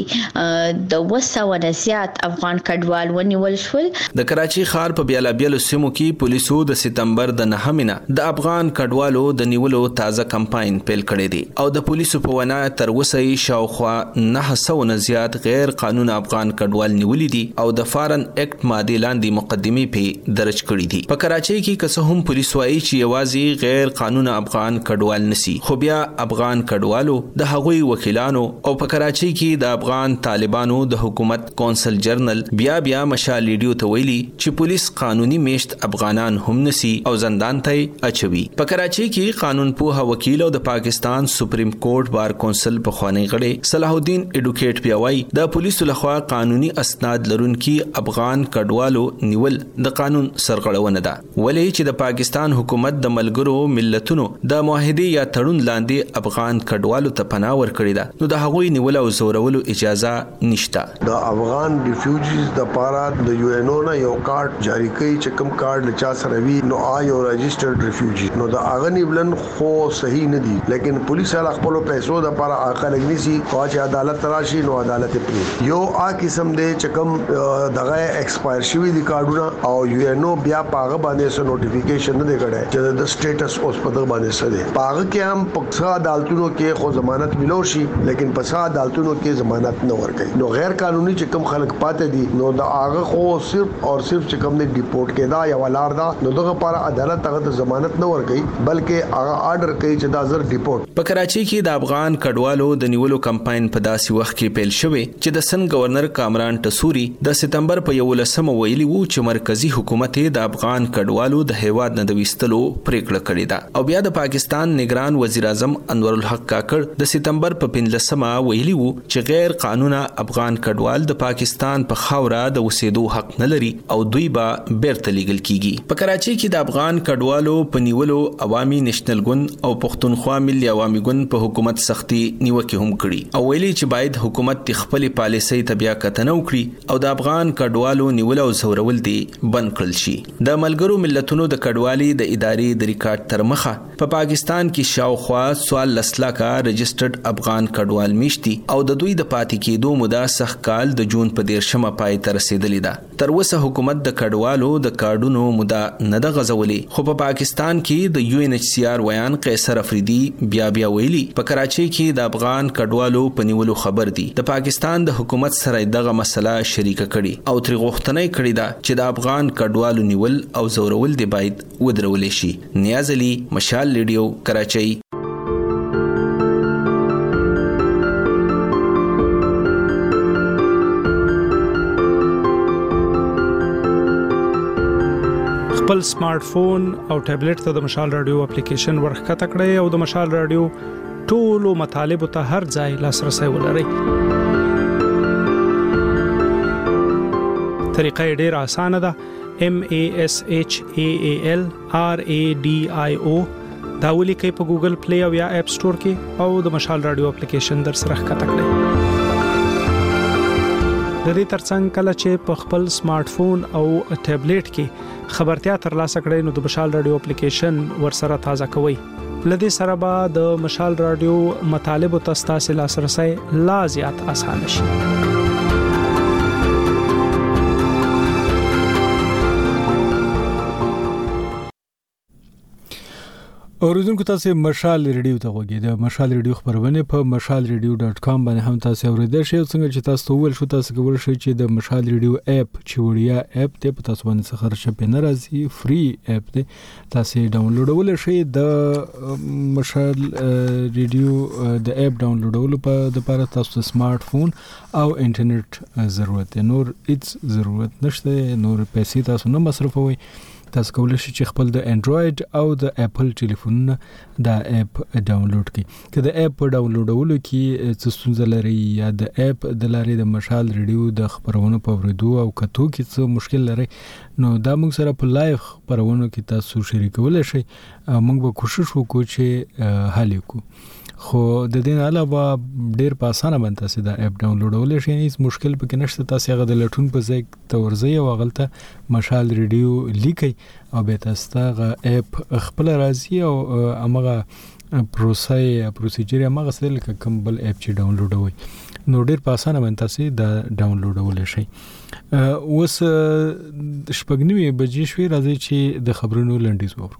کې د 200 نه زیات افغان کډوال ونیول شول. د کراچۍ ښار په بیلابیلو سیمو کې پولیسو د سپتمبر د 9 د افغان کډوالو د نیولو تازه کمپاین پیل کړی دی او د پولیسو په وینا تر اوسه شاوخوا 900 نه زیات غیر قانوني افغان کډوال نیولي دي او د فارن اکټ ماده لاندې مقدمې په درج کړې دي. په کراچۍ کې که څه هم پولیس وايي چې یوازې غیر قانوني افغان کډوال نسی، خو بیا افغان کډوالو د هغوی وکیلانو او په کراچۍ کې د افغان طالبانو د حکومت کونسل جنرال بیا مشال ریډیو ته ویلي چې پولیس قانوني میشت افغانان هم نسی او زندان ته اچوي. په کراچۍ کې قانون پوه وکیل او د پاکستان سپریم کورټ بار کونسل په خوانی غړي صلاح الدین ایډوکیټ پیاوي د پولیسو لخوا قانوني اسناد لرونکي افغان کډوالو نیول د قانون سرغړونه ده، ولې چې د پاکستان حکومت د ملګرو ملتونو د معاهده یا تړون لاندې افغان کډوالو ته پناه ورکړي ده، نو د هغوی نیول او زورولو اجازه نشته. د افغان ریفیوجیز د پاره د یو ان او نه یو کارت جاری کوي چې کوم کارت لچا سره وی نو آیو رجسٹرډ ریفیوجی نو د اغه نیولن خو صحیح نه دي، لیکن پولیس هغه خپل پیسو د پاره عقل اگنیسی او چې عدالت راشي نو عدالت پری یو قسم دی چې کوم دغه ایکسپایر شوی دي کارډونه او یو ان او بیا پاغه باندې سره نوټیفیکیشن نه دی کړی چې د سټیټس اوس په دغه باندې سره دی. پاغه کې هم پکسا عدالتونو کې خو ضمانت ملو شي، لیکن پسا عدالتونو کې ضمانت نه ورکړي. نو غیر قانوني چې کوم خلک پاتې دي نو د هغه خو صرف او صرف چې کوم نه ډیپورټ کېدا یا ولار دا نو دغه لپاره عدالت هغه ضمانت نه ورکړي بلکې هغه آرډر کوي چې دا زر ډیپورټ. په کراچۍ کې د افغان کډوالو د نیولو کمپاین په داسې وخت کې پیل شوی چې د سن گورنر کامران ټسوري د سپتمبر په 11 ویلي وو چې مرکزی حکومت د افغان کډوالو د هیواد نه د وستلو پریکړه کړې ده او بیا د پاکستان نگران وزیر اعظم انور الحق کاکړ د سپتمبر په 15 ویلي وو چې غیر قانوني افغان کډوال د پاکستان په خاوره د اوسېدو حق نه لري او دوی به بیرته لیږل کیږي. په کراچۍ کې د افغان کډوالو په نیولو عوامي نېشنل ګوند او پښتونخوا ملي عوامي ګوند په حکومت سختي نیوکه هم کړي او ویلي چې باید حکومت خپل پالیسۍ ته بیا کتنه وکړي او د افغان کډوالو نیول او زورول دي بند کړل شي. د ملګرو ملتونو د کډوالي د ادارې د ریکارډ تر مخه په پاکستان کې شاوخوا 14 لکه رجسټرډ افغان کډوال میشتي او د دوی د پاتې کېدو موده سخت کال د جون په 13 پای ته رسیدلې ده. تر اوسه حکومت د کډوالو د کارډونو موده نه د غزولې، خو په پاکستان کې د یو ان ایچ سی آر ویان قیصر افریدي بیا ویلي په کراچۍ کې د افغان کډوالو په نیولو خبر دي د پاکستان د حکومت سره دغه مسله شریکه کړي او تر غوښتنې کړي ده چې د افغان کډوالو نیول او زورول دی باید ودرول شي. نیاز علي، مشال ریډیو، کراچۍ. خپل سمارټ فون او ټابلیټ ته د مشال رادیو اپلیکیشن ورخکته کړئ او د مشال رادیو ټولو مطالب ته هر ځای لاسرسي ولرئ. طریقه ډېره اسانه ده. MASHAAL RADIO دا ولیکئ په ګوګل پلی او یا اپ سٹور کې او د مشال رادیو اپلیکیشن در سره ښکته کړئ. د دې ترڅنګ کله چې په خپل سمارټ فون او ټابلیټ کې خبرتیا ترلاسه کړئ نو د مشال رادیو اپلیکیشن ورسره تازه کوئ. لدې سره به د مشال رادیو مطالب او تاسو لاسرسي لا زیات اسانه شي. اوریدونکو تاسو مشال ریډیو ته وګورئ. د مشال ریډیو خبرونه په mashalradio.com باندې هم تاسو اوریدل شئ. څنګه چې تاسو ول شو تاسو کول شئ چې د مشال ریډیو اپ چې وړیا اپ ته په تاسو باندې څخه خرچه نه راځي، فری اپ دی، تاسو ډاونلوډول شئ. د مشال ریډیو د اپ ډاونلوډول په د لپاره تاسو سمارټ فون او انټرنیټ ضرورت دی، نور هیڅ ضرورت نشته، نور پیسې تاسو نه مصرفوي. تاسو کولای شئ چې خپل د انډراید او د اپل ټلیفونونو دا اپ ډاونلوډ کړئ. که د اپ په ډاونلوډولو کې څه ستونزه لري یا د اپ د لارې د مشال ریډیو د خبرونو په اوریدو او کتو کې څه مشکل لري نو دا موږ سره په لایو خبرونو کې تاسو شریکولای شئ. موږ به کوشش وکړو چې حل وکړو. خو د دې علاوه ډیر په اسانه باندې تاسو دا اپ ډاونلوډولای شئ. هیڅ مشکل پکې نشته. تاسو هغه د لټون په ځای تورځي او غلطه مشال ریډیو لیکي او به تاسو هغه اپ خپل راځي او هغه پروسیجر هغه سره لکه کوم بل اپ چې ډاونلوډوي نو ډیر په اسانه باندې تاسو دا ډاونلوډولای شئ. اوس شپږ بجې شوي راځي چې د خبرونو لنډیز وورو.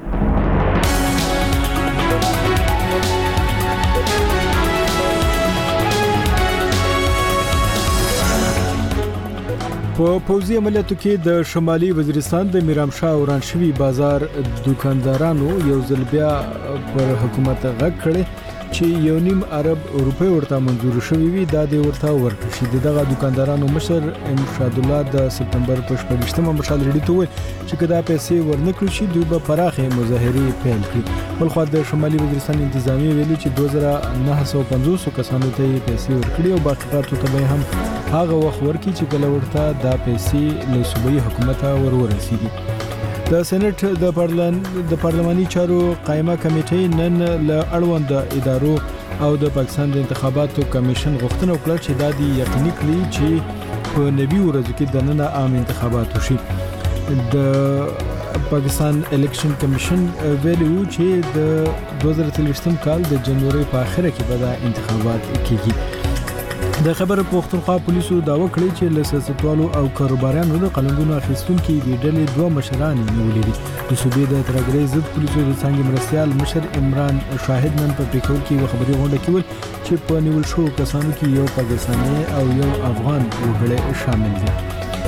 په پوځي عملیاتو کې د شمالي وزیرستان د میرامشاه اورانشوي بازار دکاندارانو یو ځل بیا پر حکومت غږ کړي چې 1.5 ارب روپۍ ورته منزور شوې وي. دا د ورته ورکړل شي. دغه دکاندارانو مشر امشاد الله د سپتمبر په 18مه مشال ریډیو ته وویل چې کدا پیسې ورنکړي شي دوی به پراخه مظاهرې پیل کړي. بلخو د شمالي وزیرستان انتظامی ویلي چې 2950 کسانو ته پیسې ورکړي او باقي پاتو ته به هم هغه وخت ورکړي چې کله ورته دا پیسې له صوبایي حکومت ورسیږي. د سېنات د پارلماني چارو قائمه کمیټې نن له اړوند ادارو او د پاکستان د انتخاباتو کمیشن غوښتنه وکړه چې دا دی یقیني کړي چې په نوي ورځو کې د نن عام انتخابات وشي. د پاکستان الیکشن کمیشن ویلي و چې د 2023 کال د جنوري په اخره کې به دا انتخابات کیږي. د خبر پښتونخوا پولیسو داوا کړی چې له سیاستوالو او کاروبارانو د قلمونو اخیستونکو د ډلې دوه مشران نیولې دي. د صوبې د ترګری ضد پولیسو د څنګه مرستيال مشر عمران شاهد نن په پیکو کې خبري غونډه کې ول چې په نیول شو کسانو کې یو پاکستاني او یو افغان وګړي شامل دي.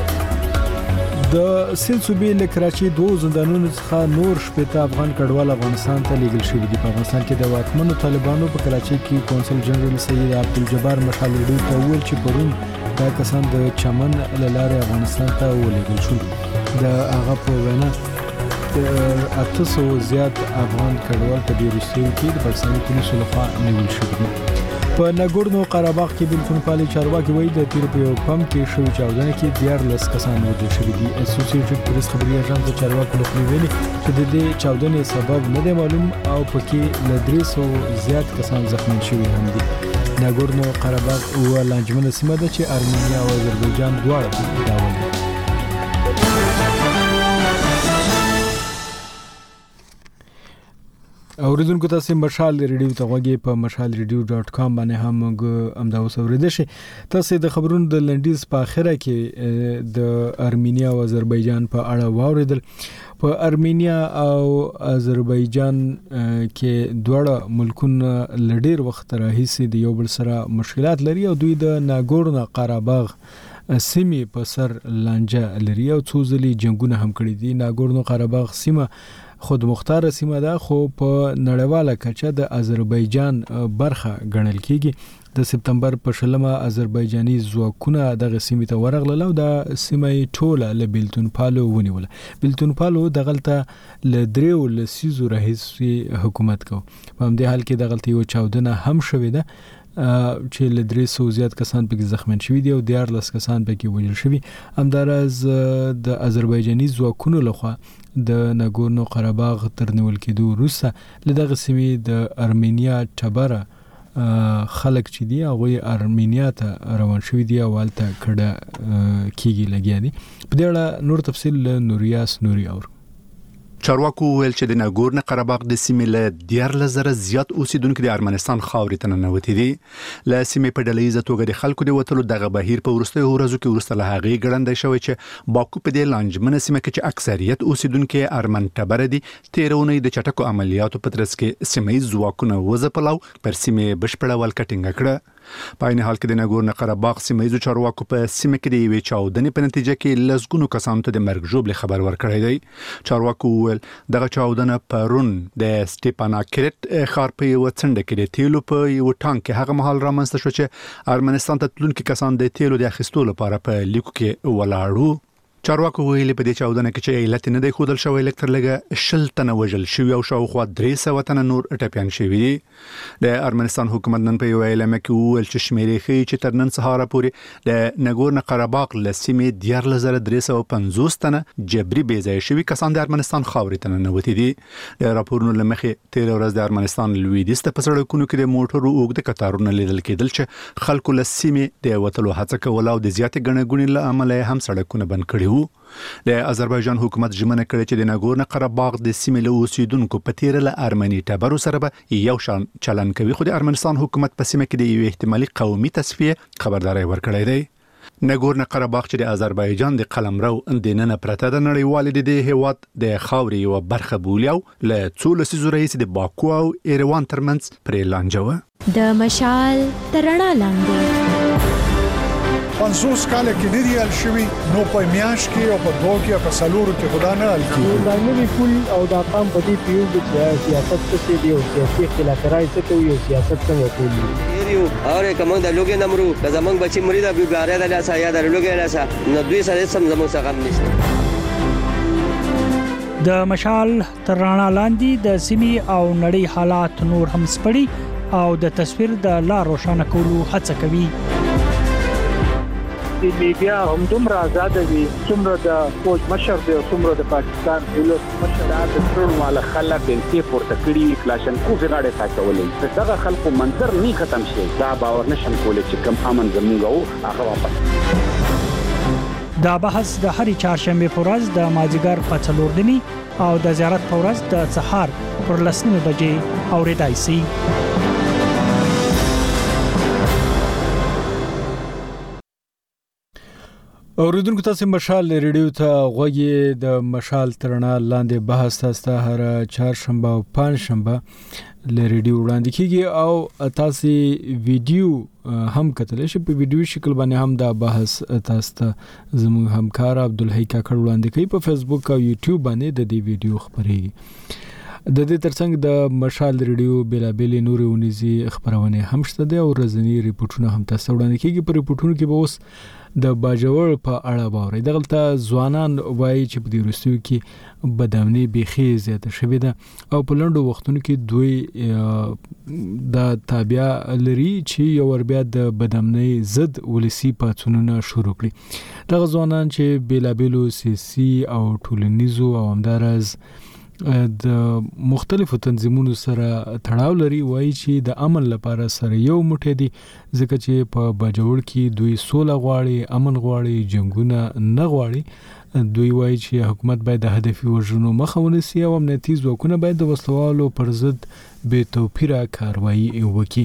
د سند صوبې له کراچي دوه زندانونو څخه نور شپږ افغان کډوال افغانستان ته لیږل شوي دي. په افغانستان کې د واکمنو طالبانو په کراچي کې کونسل جنرال سید عبدالجبار مشال ریډیو ته وویل چې پرون دا کسان د چمن له لارې افغانستان ته ولېږل شول. د هغه په وینا د 800 زیات افغان کډوال په دې وروستیو کې د پاکستاني پولیسو لخوا نیول شوي دي. په ناګورنو قرهباغ کې بلتونپالي چارواکي وایي د تیر په یو پم کې شوی چاودنه کې 14 کسان وژل شوي دي. اسوسییټډ پریس خبري اژانس د چارواکو لخوا ویلي چې د دې چاودنې سبب نه دی معلوم او پکې له 300 زیات کسان زخمی شوي هم دي. ناګورنو قرهباغ او لانجمنه سیمه ده چې ارمنیا او آذربایجان دواړه داول دي. اوریدونکو تاسو مشال ریډیو ته غوږی په mashalradio.com باندې هم امدا اوسوریدل شي. تاسو د خبرونو د لنډیز په اخره کې د ارمینیا او آذربایجان په اړه واوریدل. په ارمینیا او آذربایجان کې دواړه ملکونه لډیر وخت راهیسې د یو بل سره مشکلات لري او دوی د ناګورنو قرهباغ سیمې په سر لانجه لري او څو ځلې جنگونه هم کړي دي. ناګورنو قرهباغ سیمه خود مختار سیمه ده خو په نړیواله کچه د آذربایجان برخه ګڼل کیږي. د سپتمبر په 18مه آذربایجاني ځواکونه دغه سیمې ته ورغلل او د سیمې ټوله له بلتونپالو ونیول. بلتونپالو دغلته ل دریو لسیزو راهیسې حکومت کو. په همدې حال کې دغلته یو چاودنه هم شوې ده چې له 300 زیات کسان پکې زخمی شوي دي او 14 کسان پکې وژل شوي. همدارز د آذربایجاني ځواکونو لخوا د ناګورنو قرهباغ تر نیول کېدو وروسته له دغه سیمې د ارمینیا ټبره خلک چې دي هغه ارمینیا ته روان شوي دي او حالت کډه کیږي لګیا دي. په دې اړه نور تفصیل نوریاس نوري اور چارواکو ویل چې د ناګورنو قرهباغ د سیمې له 14,000 زیات اوسیدونکو د ارمنستان خاورې ته ننوتي دي. له سیمې په ډلهیزه توګه د خلکو د وټلو دغه بهیر په وروستیو ورځو کې ورسته له هغې ګړندی شوی چې باکو په دې لانجمنه سیمه کې چې اکثریت اوسیدونکو ارمن ټبره دي تیرونې د چټکو عملیاتو په ترڅ کې سیمې ځواکونه وځپلو پر سیمې بشپړه ولکټینګ کړه. په عین حال کې د ناګورنو قرهباغ سیمې چارواکو په سیمه کې د یوې چاودنې په نتیجه کې لسګونو کسانو ته د مرګ ژوبل خبر ورکړی دی. چارواکو ویل دغه چاودنه پرون د سټیپاناکریټ ښار په یو څنډه کې د تیلو په یو ټانک کې هغه مهال رامنځته شو چې ارمنستان ته تلونکي کسان د تیلو د اخیستلو لپاره په لیکو کې ولاړو. چارواکو ویلي په دې چاودنه کې چې علت نه دی ښودل شوی، لکتر لږه 10 تنه وژل شوي او شاوخوا 300 تنه نور ټپیان شوي دي. د ارمنستان حکومت نن په یو اعلامیه کې وویل چې شمیرې ښیي چې تر نن سهار پورې د نګورنو قرهباغ له سیمې 14350 تنه جبري بې ځایه شوي کسان د ارمنستان خاورې ته ننوتي دي. د راپورونو له مخې تېره ورځ د ارمنستان لویدیځ ته په سړکونو کې د موټرو اوږده کتارونه لیدل کېدل چې خلکو له سیمې د وتلو هڅه کوله او د زیاتې ګڼه ګوڼې له امله هم سړکونه بند کړي. د آذربایجان حکومت ژمنه کړې چې د ناګورنو قرهباغ د سیمې له اوسیدونکو په تیره له ارمني ټبرو سره به یو شان چلن کوي، خو د ارمنستان حکومت په سیمه کې د یو احتمالي قومي تصفیه خبرداري ورکړې ده. ناګورنو قرهباغ چې د آذربایجان د قلمرو د نن پرته د نړیوال د هیواد د خاورې یو برخه بولی او له څو لسیزو راهیسې د باکو او ایروان ترمنځ پرې لانجه د مشال تر رڼا لاندې 50 کاله کې نه دی حل شوی، نو په میاش کې او په دوه کې په سالورو کې خدا نه حل کیږي. دا نوی پول او دا قام په دې پیو د سیاست څخه دی او سیاسي اختلافات څخه کوي او سیاست څنګه کوي یو اور کوم د لوګي نمرو د زمنګ بچی مرید ابي باریا د لاسه یا د لوګي لاسه نو دوی سره سم زمو څخه غم نشته. د مشال تر رڼا لاندې د سیمې او نړۍ حالات نور هم سپړي او د تصویر د لا روښانه کولو هڅه کوي. د میډیا هم دومره آزاد دي څومره د فوج مشر دی او څومره د پاکستان دولت مشر د ټول مال خلک د پورته کړي کلاشن کوفي غاړه ساتولې دغه خلکو منظر نه ختم شي، دا باور نشم کولای چې کم امن زموږ او هغه واپس. دا بحث د هرې چهارشنبه په ورځ د مازیګر په 4 نیمې او د زیارت په ورځ د سهار پر 10 بجې اورېدای شي. اوریدونکو تاسو مشال ریډیو ته غوږی د مشال ترنا لاندې بحث تاسو هر چهارشنبه او پنځشنبه ل ریډیو وړاندې کیږي او تاسو ویډیو هم کتلی شئ. په ویډیو شکل باندې هم دا بحث تاسو ته زموږ همکار عبدالحی کاکړ وړاندې کوي. په فیسبوک او یوټیوب باندې د دې ویډیو خبرېږي. د دې ترڅنګ د مشال ریډیو بیلابېلې نورې ونیزي خبرونه هم شته دي او ورځنی ریپورتونه هم تاسو وړاندې کیږي. په ریپورتونو کې به اوس د باجوړ په اړه باورې دغلته ځوانان وایي چې په دې وروستیو کې بدامني بيخي زیاته شوې ده او په لنډو وختونو کې دوی د تابع لري چې یو ور بیا د بدامني ضد ولسی پاتونونه شروع کړي. دغه ځوانان چې بیلابېلو سیاسي او ټولنیزو او همدارز د مختلفو تنظیمونو سره تړاو لري وایي چې د امن لپاره سره یو موټی دي ځکه چې په باجوړ کې دوی سوله غواړي، امن غواړي، جنگونه نه غواړي. دوی وایي چې حکومت باید د هدفي وژنو مخه ونیسي او امنیتي ځواکونه باید د وسلوالو پر ضد بې توپیره کاروایی وکړي.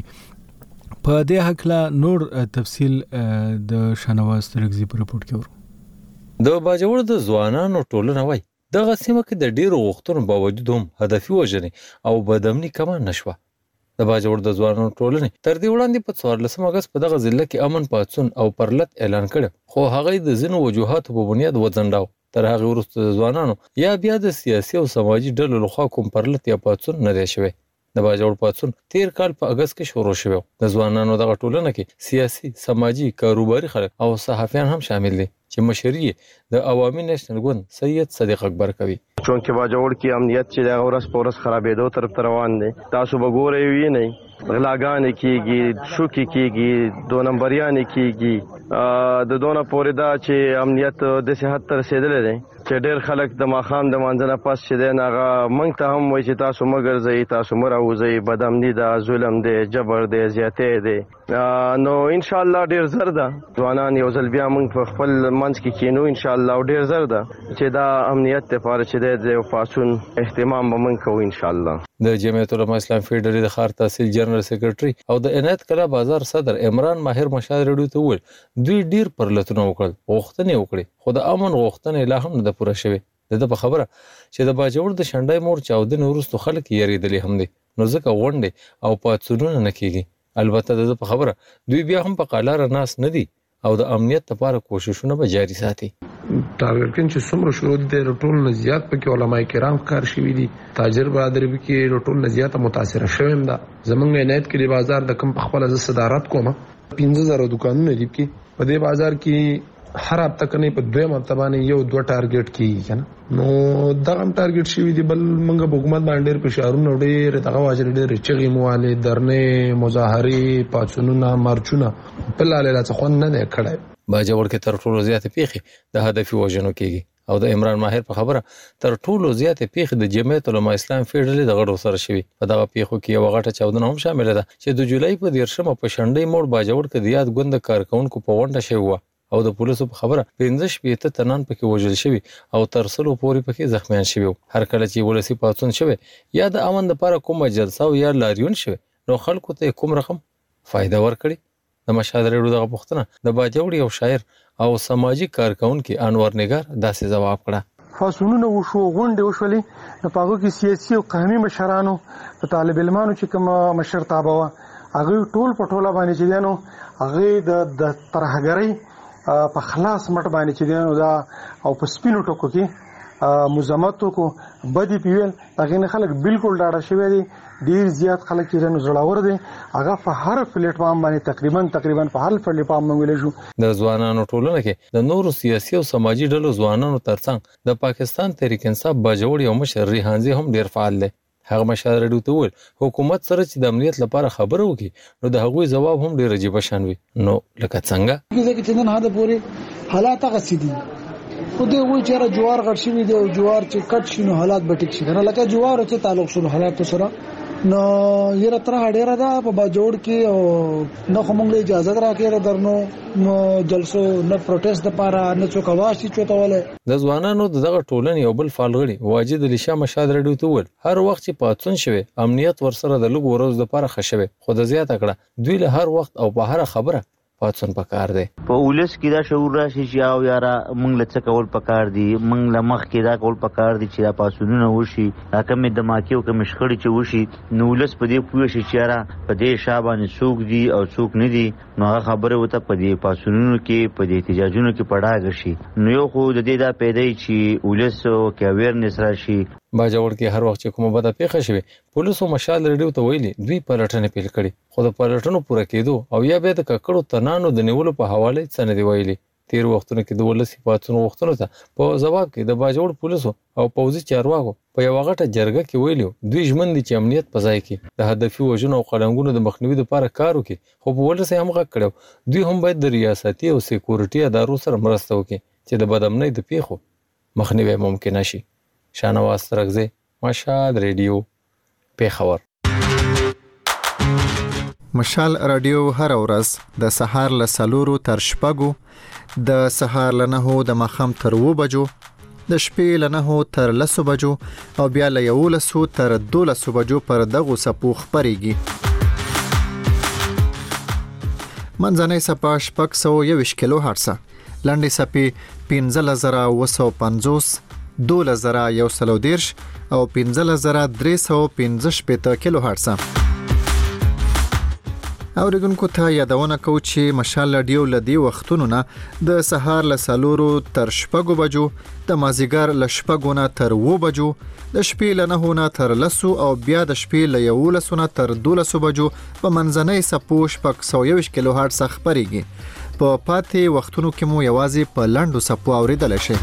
په دې هکله نور تفصیل د شانواز ترګزي په رپورت کې ورو. د باجوړ د ځوانانو ټولنه وایي دغه سیمه کې د ډیرو غوښتنو باوجود هم هدفي وژنې او بدامني کمه نشوه. د باجوړ د ځوانانو ټولنې تر دې وړاندې په 14 اگست په دغه ضلع کې امن پاتون او پرلت اعلان کړ، خو هغه د ځینو وجوهاتو په بنیاد وځنډاو. تر هغه وروسته د ځوانانو یا بیا د سیاسي او سماجی ډلو لخوا کوم پرلت یا پاتون نه دی شوی. د باجوړ پاتون 13 کال په اگست کې شروع شوی. د ځوانانو دغه ټولنه کې سیاسي، سماجی، کاروباري خلک او صحافیان هم شامل دي چې مشري د عوامي نېشنل ګوند سید صدیق اکبر کوي. چونکه باجوړ کې امنیت چې د ورځ په ورځ خرابېدو طرف روان دي. تاسو به ګورئ وی نه غلاګانې کیږي، شوکې کیږي، 2 نمبریانې کیږي. د دونه پورې دا چې امنیت د صحت تر رسیدلې دی چې ډېر خلک د ماخام د مانځنه پاس چې دی هغه موږ ته هم وایي چې تاسو مګرځئ، تاسو مه راوځئ، بدامني ده، ظلم دی، جبر دی، زیاتې دی. نو ان شاء الله ډېر زر ده ځوانان یو ځل بیا موږ په خپل منځ کې کینو ان شاء الله او ډېر زر ده چې دا امنیت لپاره چې دی د پاسون اهتمام به موږ کوو ان شاء الله. د جمعیت العلماء اسلام فیډرې د ښار تحصیل جنرال سیکریټري او د عنایت کلا بازار صدر عمران ماهر مشال ریډیو ته وویل دوی ډیر پرلتونه وکړل، غوښتنې وکړي، خو د امن غوښتنې لا هم نه پوره شوې. د په خبره چې د باجوړ د شنډای مور چاودنې وروسته خلک یریدلې هم دي، نو ځکه غونډې او پاتونونه نه کیږي. البته د په خبره دوی بیا هم په قلاره ناس نه دي او د امنیت لپاره کوششونه به جاري ساتي. ټارګټ چې څومره شروع دي ټول نه زیات پکې علماء کرام کار شوي دي، تاجر برادر به کې ټول نه زیاته متاثر شوم. دا زمونږ عنایت کې بازار د کم په خپل صدارت کومه 15000 دکانونه دي کې په دې بازار کې هر هفته کني په دوه هفته باندې یو دوه ټارګټ کیږي کنه نو دا هم ټارګټ شي دی بل موږ په حکومت باندې ډېر فشارونه ډېر دغه واجب ډېر چغي مواله درنه مظاهره پاتونونه مارچونه په لاله څه خون نه کړای باجوړ کې تر ټولو زیات پیخي د هدفي وژنو کېږي او د عمران ماهر په خبره تر ټولو زیات پیخي د جمعیت العلماء اسلام فیډرل د غړو سره شوی په دغه پیخو کې یو غټه چاودنه هم شامل ده چې د جولای په 13مه په شنډې موړ باجوړ کې د یاد غوند کارکونکو په ونډه شوی و او د پولیسو په خبره 15 تنان پکې وژل شوی او تر سلو پورې پکې زخمیان شوی هر کله چې ولسی پاتون شوی یا د امن لپاره کومه جلسه او یا لاریون شوی نو خلکو ته کوم رقم فائدہ ورکړي د مشهد ریډیو دغه پوښتنه د باجوړ یو شاعر او سماجی کارکونکو انور نگار داسې جواب کړه فاصلونه وشو غونډه وشولې په هغه کې سیاسي او قومي مشرانو په طالب علمانو چې کوم مشرتابه وا هغه ټول په ټوله باندې چې دینو هغه د ترهګرۍ په خلاص مټ باندې چې دینو دا او په سپینو ټکو کې مزمتو کو بدی پیول هغه نه خلک بالکل ډاډه شوی دي ډیر زیات خلک چې نو زړاور دي هغه په هر پلیټ فارم باندې تقریبا په هر پلیټ فارم باندې شو د ځوانانو ټولنه کې د نورو سیاسي او سماجی ډلو ځوانانو ترڅنګ د پاکستان تحریک انصاف باجوړ یو مشر ریحانزي هم ډیر فعال دی هغه مشر ریډیو ته ویل حکومت سره چې د امنیت لپاره خبره وکړي نو د هغوی جواب هم ډیر عجیب شان وي نو لکه څنګه چې نن هدا پوری حالات هغه سدي خو دې وایي چې جوار غټ شي دی او جوار چې کټ شي نو حالات به ټیک شي کنه لکه جوار چې تعلق شنو حالات سره نو یره تر هډیره دا په باجوړ کې او نو کومه اجازه راکړه درنو جلسو نه پروتست لپاره نه څوک واش چوتاوله د ځوانانو دغه ټولنې یو بل فعالغړي واجد لشا مشاد ریډیو ته ول هر وخت چې پاتون شوی امنیت ورسره د لږ ورځ لپاره خښوي خو د زیات کړه دوی له هر وخت او په هر خبره پاتون پکار دی په ولس کې دا شعور راشي چې او یاره مونږ له څه کول پکار دی مونږ له مخ کې دا کول پکار دی چې دا پاسونونه وشي حکم د ماکیو کې مشخړی چې وشي نو ولس په دې پوه شي چې یاره په دې شابان څوک دی او څوک نه دی نو هغه خبره وته په دې پاسونونو کې په دې احتجاجونو کې پړاګ شي نو یو خو د دې دا پیدا چې ولس کې اویرنس راشي باجوړ کې هر وخت چې کومه بده پیښه شوه پولیسو مشال ریډیو ته ویلي دوی پلټنه پیل کړي خو د پلټنو پوره کېدو او یا به د ککړو تنانو د نیولو په حواله څه نه دی ویلي تیر وختونو کې د ولسی پاتونو وختونو ته په جواب کې د باجوړ پولیسو او پوځي چارواکو په یو غټه جرګه کې ویلو دوی ژمن دي چې امنیت په ځای کې د هدفي وژنو او قلنګونو د مخنیوي لپاره کار وکړي خو په ولسی هم غږ کړو دوی هم باید د ریاستي او سکیورټي ادارو سره مرسته وکړي چې د بدامنۍ د پیښو مخنیوي ممکن شي شانواز ترغزي مشال ریډیو پیښور مشال رادیو هر ورځ د سهار له 4 تر 6 د سهار له 9 د مخام تر 2 بجو د شپې له 9 تر 10 بجو او بیا له 11 تر 12 بجو پر دغه سپو خبريږي منځنۍ سپا 621 کیلو هرتز لاندې سپي 15950 2110 او 15315 کیلو هرتز اوریدونکو ته یادونه کوم چې مشال رادیو لدی وختونو نه د سهار له 4 تر 6 بجو د مازیګر له 6 نه تر 2 بجو د شپې له 9 نه تر 10 او بیا د شپې له 11 نه تر 12 بجو په منځنۍ سپو 621 کیلو هرتز خبريږي په پاتې وختونو کې مو یوازې په لاندو سپو اوریدل شي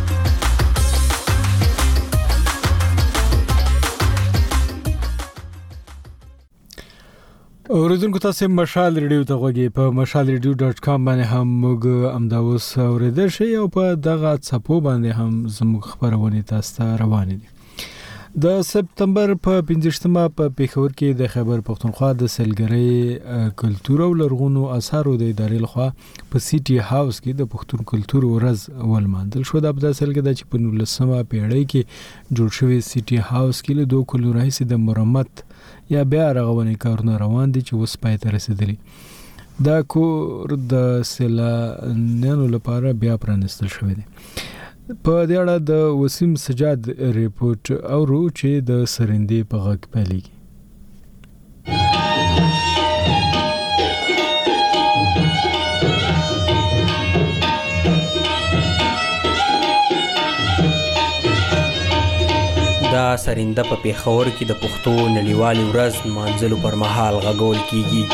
اوریدونکو تاسو مشال ریډیو ته غوږی په mashalradio.com باندې هم موږ امداوس اوریدل شي او په دغه څپو باندې هم زموږ خبرونه تاسو ته روان دي د سپتمبر په 15مه په پیښور کې د خیبر پښتونخوا د سیلګرۍ کلتور او لرغونو آثارو د ادارې لخوا په سیټي هاوس کې د پښتون کلتور ورځ ولمانځل شو د ابدا سیلګر د 19مه پیړۍ کې جوړ شوی سیټي هاوس کې له 2 کلونو راهیسې د مرمت یا بیا رغونې کارونه روان دي چې اوس پای ته رسیدلي دا کور د سیلانیانو لپاره بیا پرانستل شوی دی په دې اړه د وسیم سجاد ریپورت اورو چې د سرندې په غږ پیلېږي دا سرنده په پیښور کې د پښتو نړیوالې ورځ مانځلو پر مهال غږول کیږي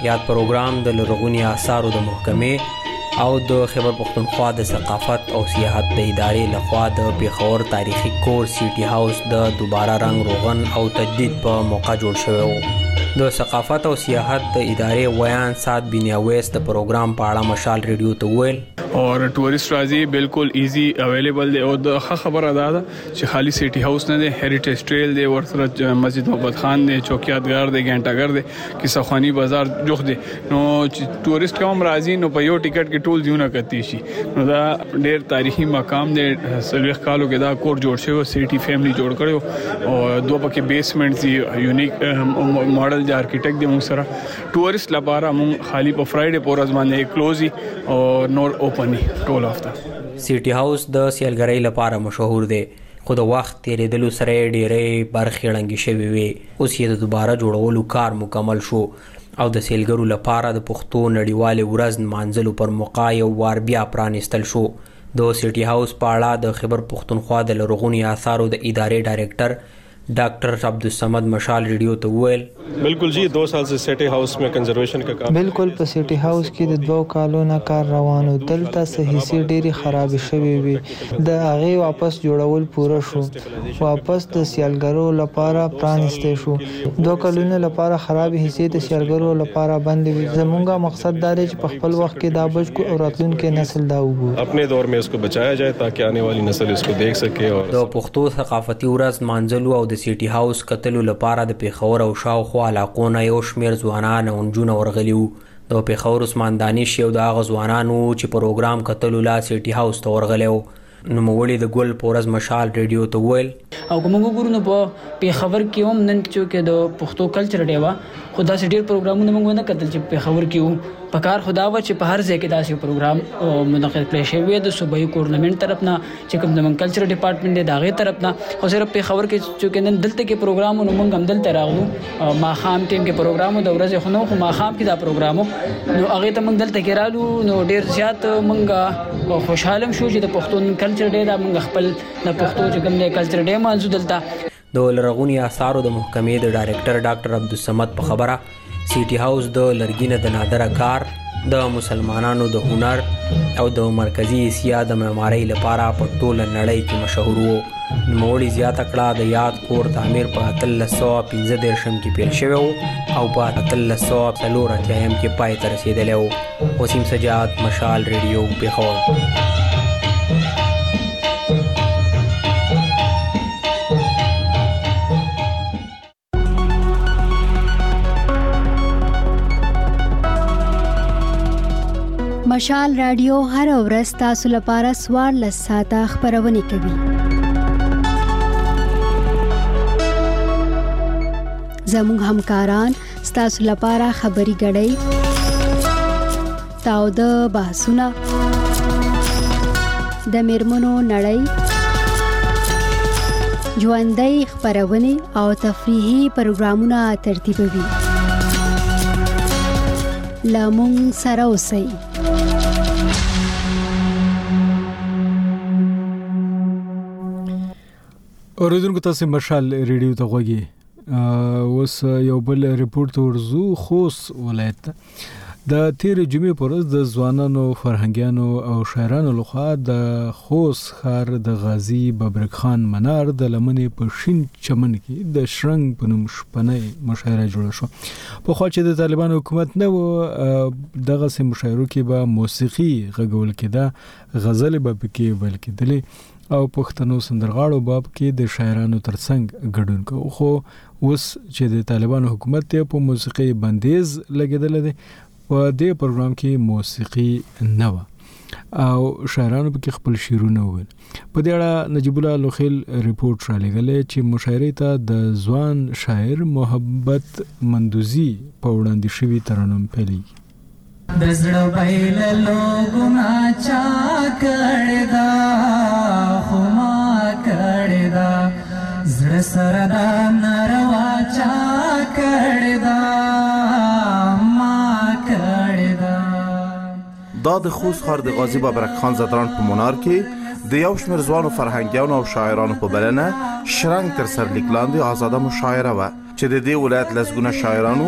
یاد پروګرام د لرغوني آثارو د محکمې او د خیبر پختونخوا د ثقافت او سیاحت د ادارې لخوا د پیښور تاریخي کور سیټي هاوس د دوباره رنگ روغن او تجدید په موقع جوړ شوی و. د ثقافت او سیاحت د ادارې ویان سعد بن اویس د پروګرام په اړه مشال ریډیو ته ویل اور ټورست راځي بالکل ایزی اویلیبل دی او د خبره ده چې خالی سیټي هاوس نه دی، هریټیج ټریل دی، ورسره مسجد محمد خان دی، چوکیاتګر دی، ګنټاګر دی، کیسه خوانی بازار جوخ دی. نو چې ټورست کوم راځي نو په یو ټیکټ کې ټول ځونه کتی شي. نو دا ډیر تاریخي مقام دی. سلوخ کالو کې دا کور جوړ شوی، سیټي فیملی جوړ کړو او دوه پکې بیسمنټ دی، یونیک ماډل د ارکیټیکټ دی. موږ سره ټورست لپاره موږ خالی په فرایډے پورز باندې کلوزي او نور اوپن ټول افته. سیټي هاوس د سیلګرۍ لپاره مشهور دی، خو د وخت تیریدلو سره ډېرې برخې ړنګې شوې وې. اوس یې د دوباره جوړولو کار مکمل شو او د سیلګرو لپاره د پښتو نړیوالې ورځ نمانځلو پر موقع یو وار بیا پرانیستل شو. د سیټي هاوس په اړه د خیبر پختونخوا د لرغوني آثارو د ادارې ډایریکټر डॉक्टर अब्दुलसमद मशाल रेडियो तो वोल बिल्कुल जी 2 साल से सिटी हाउस में कंजर्वेशन का काम बिल्कुल په सिटी हाउस کې د 2 کالو نه کار روانو. دلته صحیح ډېری خراب شوی وي، د هغه واپس جوړول پوره شو، واپس د سیالګرو لپاره پرانسته شو. 2 کلونو لپاره خراب حصے د سیالګرو لپاره بند وي. زموږه مقصد دا دی چې په خپل وخت کې دا بچ کو او راتلونکي نسل دا وګوري، اپنے دور میں اس کو بچایا جائے تاکہ آنے والی نسل اس کو دیکھ سکے. اور د پښتو ثقافتي ورځ مانځلو او د سیټي هاوس کتلو لپاره د پیښور او شاوخوا علاقو نه یو شمېر ځوانان او نجونه ورغلي وو. د پیښور عثمان دانش یو د هغه ځوانانو چې پروګرام کتلو لا سیټي هاوس ته ورغلی و. نوموړي د ګل پورز مشال ریډیو ته ویل او کومه ګورو نو په پیښور کې هم نن چې د پښتو کلچر ډے وا خدا سي ډیر پروګرامونه موږ نه کتل چې پیښور کې وو. په کار خدا و چې په هر ځای کې داسې پروګرام منعقد کړي شوی د صوبایي کورنمنت طرف نه چې کوم د کلچر ډپارټمنټ دی داغه طرف نه. خو صرف پیښور کې چې نن دلته کې پروګرامونه موږ هم دلته راغلو. ما خام ټیم کې پروګرام د ورځې خو نو خو ما خام کې دا پروګرام نو هغه ته موږ دلته کې رالو. نو ډیر زیات موږ خوشاله شو چې د پښتون کلچر ډے دا موږ خپل د پښتو چې کوم د کلچر ډے مانځو دلته. د لرغوني آثارو د محکمې د ډایریکټر ډاکټر عبدالصمد په خبره سیټي هاوس د لرګینه د نادره کار د مسلمانانو د هنر او د مرکزی اسیا د معمارۍ لپاره په ټوله نړۍ کې مشهور وو. نوموړي زیاته کړه د یاد کور تعمیر په 1315 کې پیل شوی او په 1340 کې پای ته رسیدلی و. وسیم سجاد مشال ریډیو پیښور. مشال رادیو هر ورځ تاسو لپاره 14 ساعته خبرونه کوي. زموږ همکاران تاسو لپاره خبري غړي تاو د بحثونه د میرمنو نړۍ ژوندۍ خبرونه او تفریحي پروګرامونه ترتیبوي. لامون سره اوسئ. اوریدونکو تاسو مشال ریډیو ته غوږی. اوس یو بل ریپورت ورزو خوست ولایت د تیر جمعې پر ورځ د ځوانانو فرهنګیانو او شاعرانو لخوا د خوست ښار د غازی ببرک خان منار د لمنې په شین چمن کې د شرنګ په نوم شپنۍ مشاعره جوړه شو. په خوا چې د طالبانو حکومت نه و دغه سه مشاعرو کې به موسیقي غږول کېده، غزل به پکې ویل کېدلې او پښتنو سندرغاړو باب کې د شاعرانو ترڅنګ ګډون کو. خو اوس چې د طالبانو حکومت ته په موسیقي بندیز لګیدل دي په دې پروګرام کې موسیقي نه و او شاعرانو په خپل شعرونه ویل. په دې اړه نجیب الله لوخیل ریپورت را لګلې چې مشاعره ته د ځوان شاعر محبت مندوزی په وړاندې شوی ترنم پیلي. دزړه بایل لوګنا چا کړه دا خو ما کړه دا زړه سره دا ناروا چا کړه دا ما کړه دا د خوست ښار د غازی ببرک خان زدران په منار کې د یو شمېر ځوانو فرهنګیانو او شاعرانو په بلنه شرنګ تر سر لیک لاندې آزاده مشاعره وه چې د دې ولایت لسګونه شاعرانو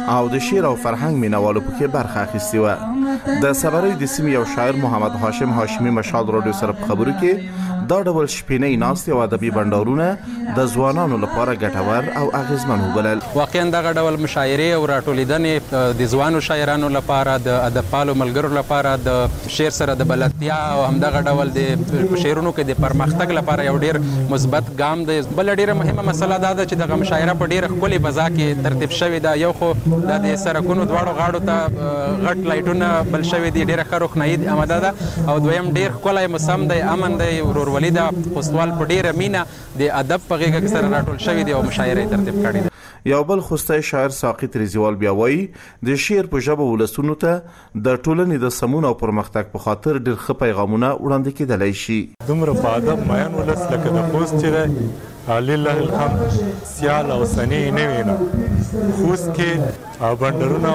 او د شعر او فرهنګ مینوالو پکې برخه اخیستې و. د صبرۍ د سیمې یو شاعر محمد هاشم هاشمي مشال رادیو سره په خبرو کې دا ډول شپینې ناستې او ادبي بندرونه د ځوانانو لپاره ګټور او اغیزمن وبلل. واقعا دغه ډول مشاعرې او راټولیدنې د ځوانو شاعرانو لپاره د ادب پالو ملګرو لپاره د شعر سره د بلدتیا او همدغه ډول د شعرونو کې د پرمختګ لپاره یو ډیر مثبت ګام دی. بل ډیره مهمه مسله دا ده چې دغه مشاعره په ډیره ښکلې فضا کې ترتیب شوې ده. یو خو د سرکونو دواړو غاړو ته غټ لایټونه بل شوي دي، ډیره ښه روښنایي آماده ده، او دویم ډیر ښکلی موسم دی، امن دی، ورورولي ده. خوستوال په ډیره مینه د ادب په غېږه کې سره راټول شوي دي او مشاعره یې ترتیب کړې ده. یو بل خوستی شاعر ساقي تریزیوال بیا وایي د شعر په ژبه ولسونو ته د ټولنې د سمون او پرمختګ په خاطر ډېر ښه پیغامونه وړاندې کېدلی شي. دومره په ادب مین ولس لکه د خوست چې دی لله الحمد سیال او سنې نه وینه. خوست کې بندرونه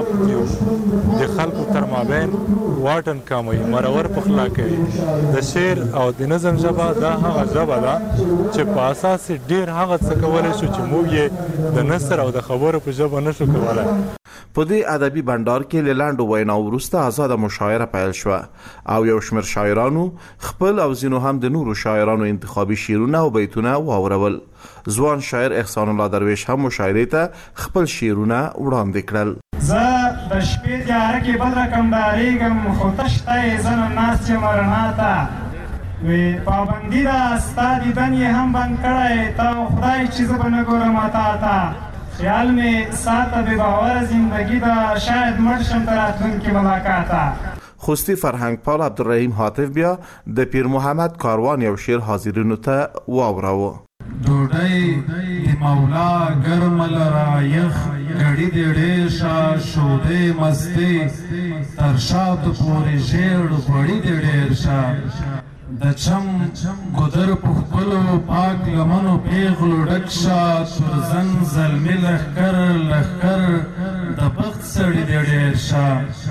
د خلکو تر مابین واټن کموي، مرور پخلا کوي. د شعر او د نظم ژبه دا هغه ژبه ده چې په اساس ډیر هغه څه کولی شو چې موږ یې د نثر او د خبرو په ژبه نشو کولی. په دې ادبي بندر کې له لنډو ویناو وروسته آزاده مشاعره پیل شوه او یو شمېر شاعرانو خپل او ځینو هم د نورو شاعرانو انتخابي شعرونه او بیتونه واورول. ځوان شاعر احسان الله درویش هم مشاعرې ته خپل شعرونه وړاندې کړل. زه د شپې تیاره کې بل رقم ډارېږم، خو تش ته یې زه نن ناست یم رڼا ته. وی پابندي ده ستا دیدن یې هم بند کړی، ته خدای چې زه به نه ګورم تا ته. خیال مې ساته بې باوره زندګي ده، شاید مړ شم تر راتلونکي ملاقاته. خوستی فرهنګ پال عبدالرحیم حاطف بیا د پیر محمد کاروان یو شعر حاضرینو ته واوراوه. ډوډۍ د مولا ګرمه لره یخ ګړي دې ډېر شه شودې مستې تر شاتو پورې ژیړ غوړي دې ډېر شه. د چم ګودر په خپلو پاک لمنو پیغلو ډک شه تر زن زلمي لښکر لښکر د بخت سړي دې ډېر شه.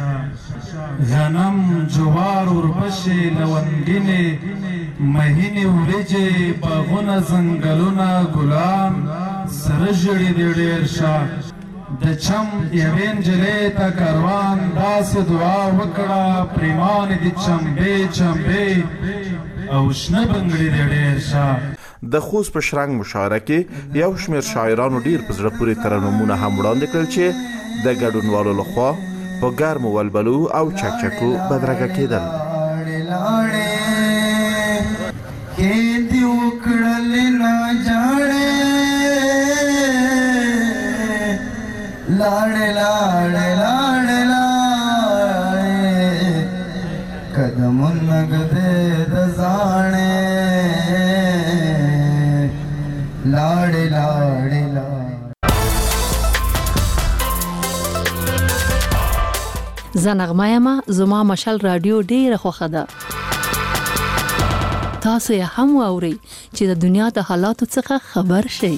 غنم جوار ورپسې لونګینې مهینې وریجې باغونه ځنګلونه ګلان سره ژړې دې ډېر شه. د چم یوې نجلۍ ته کاروان داسې دعا وکړه پریمانې دې چمبې چمبې او شنه بنګړي دې ډېر شه. د خوست په شرنګ مشاعره کې یو شمېر شاعرانو ډیر په زړه پورې ترنمونه هم وړاندې کړل چې د ګډونوالو لخوا په ګرمو ولبلو او چکچکو بدرګه کېدل. لاړې لاړې لاړې لاړې قدمونه ګدې د ځانې لاړې لاړې لاړې. زه نغمه یم، زما مشال رادیو ډیره خوښه ده. تاسو یې هم واورئ چې د دنیا د حالاتو څخه خبر شئ.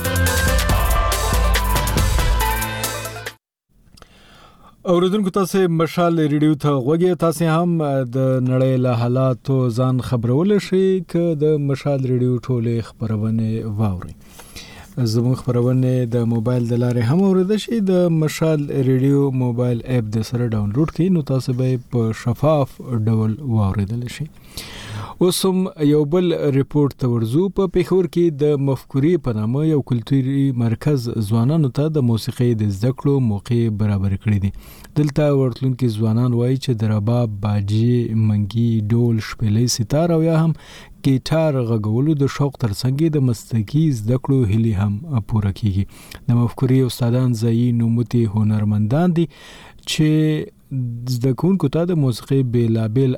اوریدونکو تاسو مشال ریډیو ته غوږی، تاسو هم د نړۍ له حالاتو ځان خبرول شئ که د مشال ریډیو ټولې خبرونه واورئ. زموږ خبرونه د موبایل د لارې هم اوریدل شي. د مشال ریډیو موبایل اپ د سره ډاونلوډ کړئ نو تاسو به په شفاف ډول واوریدل شي. اوس هم یو بل ریپورت ته ورځو. په پیښور کې د مفکورې په نامه یو کلتوري مرکز ځوانانو ته د موسیقۍ د زده کړو موقع برابر کړې دي. دلته ورتلونکي ځوانان وایي چې د رباب، باجې، منګي، ډول، شپېلۍ، ستار او یا هم ګیټار غږولو د شوق ترڅنګ د مستقي زده کړو هلي هم پوره کیږي. د مفکورې استادان ځایي نوموتي هنرمندان دي چې زده کوونکو ته د موسیقۍ بیلابیل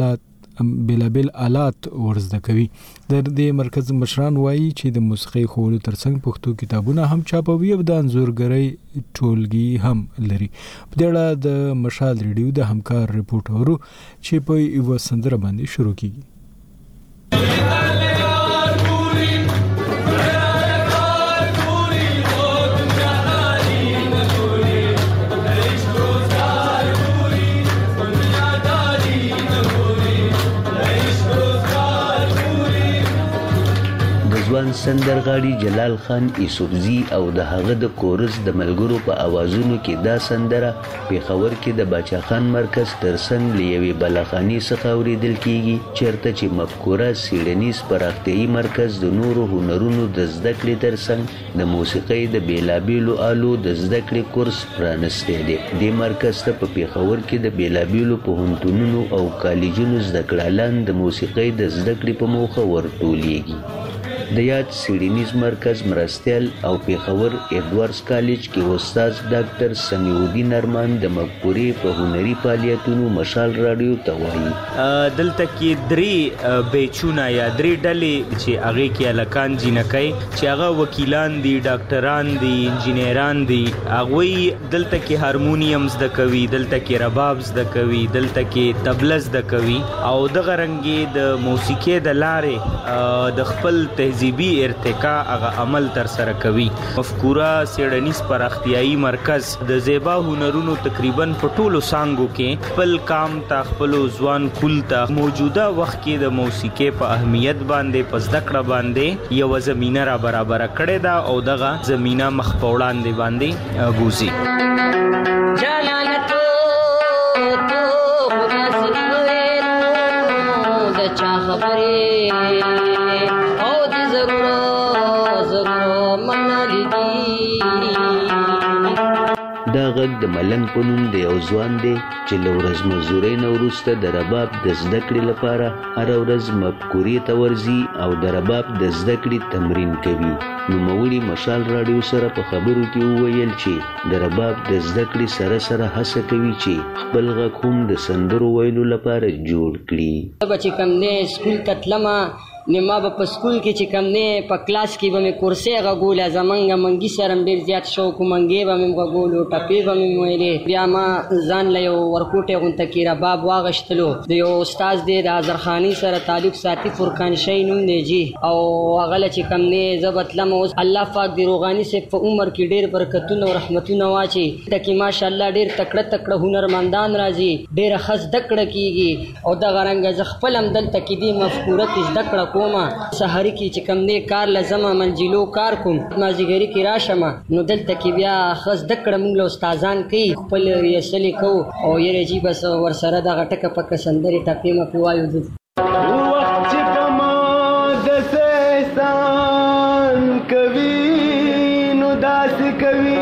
آلات ورزده کوي. د دې مرکز مشران وایي چې د موسیقۍ ښوولو ترڅنګ پښتو کتابونه هم چاپوي او د انځورګرۍ ټولګي هم لري. په دې اړه د مشال ریډیو د همکار ریپورټ اورو چې په یو سندره باندې شروع کیږي. ځوان سندرغاړي جلال خان یوسفزي او د هغه د کورس د ملګرو په اوازونو کې دا سندره پېښور کې د باچا خان مرکز ترڅنګ له یوې بلاخانې څخه اورېدل کیږي چېرته چې مفکوره څېړنیز پراختیایي مرکز د نورو هنرونو د زده کړې ترڅنګ د موسیقۍ د بېلابېلو آلو د زده کړې کورس پرانستی دی. دې مرکز ته په پېښور کې د بېلابېلو پوهنتونونو او کالجونو زده کړیالان د موسیقۍ د زده کړې په موخه ورټولېږي. د یاد څېړنیز مرکز مرستیال او پېښور ایډورډز کالج کې استاد ډاکټر سمیع الدین ارمان د مفکورې په هنري فعالیتونو مشال راډیو ته وایي دلته کې درې بیچونه یا درې ډلې چې هغې کې هلکان جینکۍ چې هغه وکیلان دي، ډاکټران دي، انجینران دي، هغوی دلته کې هارمونیم زده کوي، دلته کې رباب زده کوي، دلته کې طبله زده کوي او دغه رنګې د موسیقۍ د لارې د خپل تهذیبي ارتقا هغه عمل تر سره کوي. مفکوره څېړنیز پراختیایي مرکز د زیبا هنرونو تقریبا په ټولو څانګو کې خپل کام ته خپلو ځوان کول ته موجوده وخت کې د موسیقۍ په اهمیت باندې په زده کړه باندې یوه زمینه را برابره کړې ده او دغه زمینه مخ په وړاندې باندې بوځي. دا غږ د ملنګ په نوم د یو ځوان دی چې له ورځ مزدورۍ نه وروسته د رباب د زده کړې لپاره هره ورځ مفکورې ته ورځي او د رباب د زده کړې تمرین کوي. نوموړي مشال راډیو سره په خبرو کې وویل چې د رباب د زده کړې سره سره هڅه کوي چې خپل غږ هم د سندرو ویلو لپاره جوړ کړي. چې کوم دی سکول ته تلمه نو ما به په سکول کې چې کوم دی په کلاس کې به مې کورسۍ غږوله، زمونږ منګي سره ډېر زیات شوق و، منګې به مې غږولو، ټپې به مې ویلې. بیا ما ځان له یو ورکوټۍ غونته کې رباب واغشتلو. د یو استاد دی د اظهرخاني سره تعلق ساتي، فرقان شی نوم دی جي، او هغه له چې کوم دی زه به تلم. اوس الله پاک د روغاني صاحب په عمر کې ډېر برکتونه او رحمتونه واچي. دلته کې ماشاءالله ډېر تکړه تکړه هنرمندان راځي، ډېره ښه زده کړه کېږي او دغه رنګه زه خپل هم دلته کې دې مفکوره کې زده کړه کومه. سحري کې چې کوم دی کار لزمه منجلو کار کوم، مازدیګري کې راشم نو دلته کې بیا ښه زده کړه موږ له استادان کوي، خپل ریسلې کوو او یاره جي بس ورسره دغه ټکه پکه سندرې ټپې مې وایو. وخت چې په ما داسې احسان کوي نو داسې کوي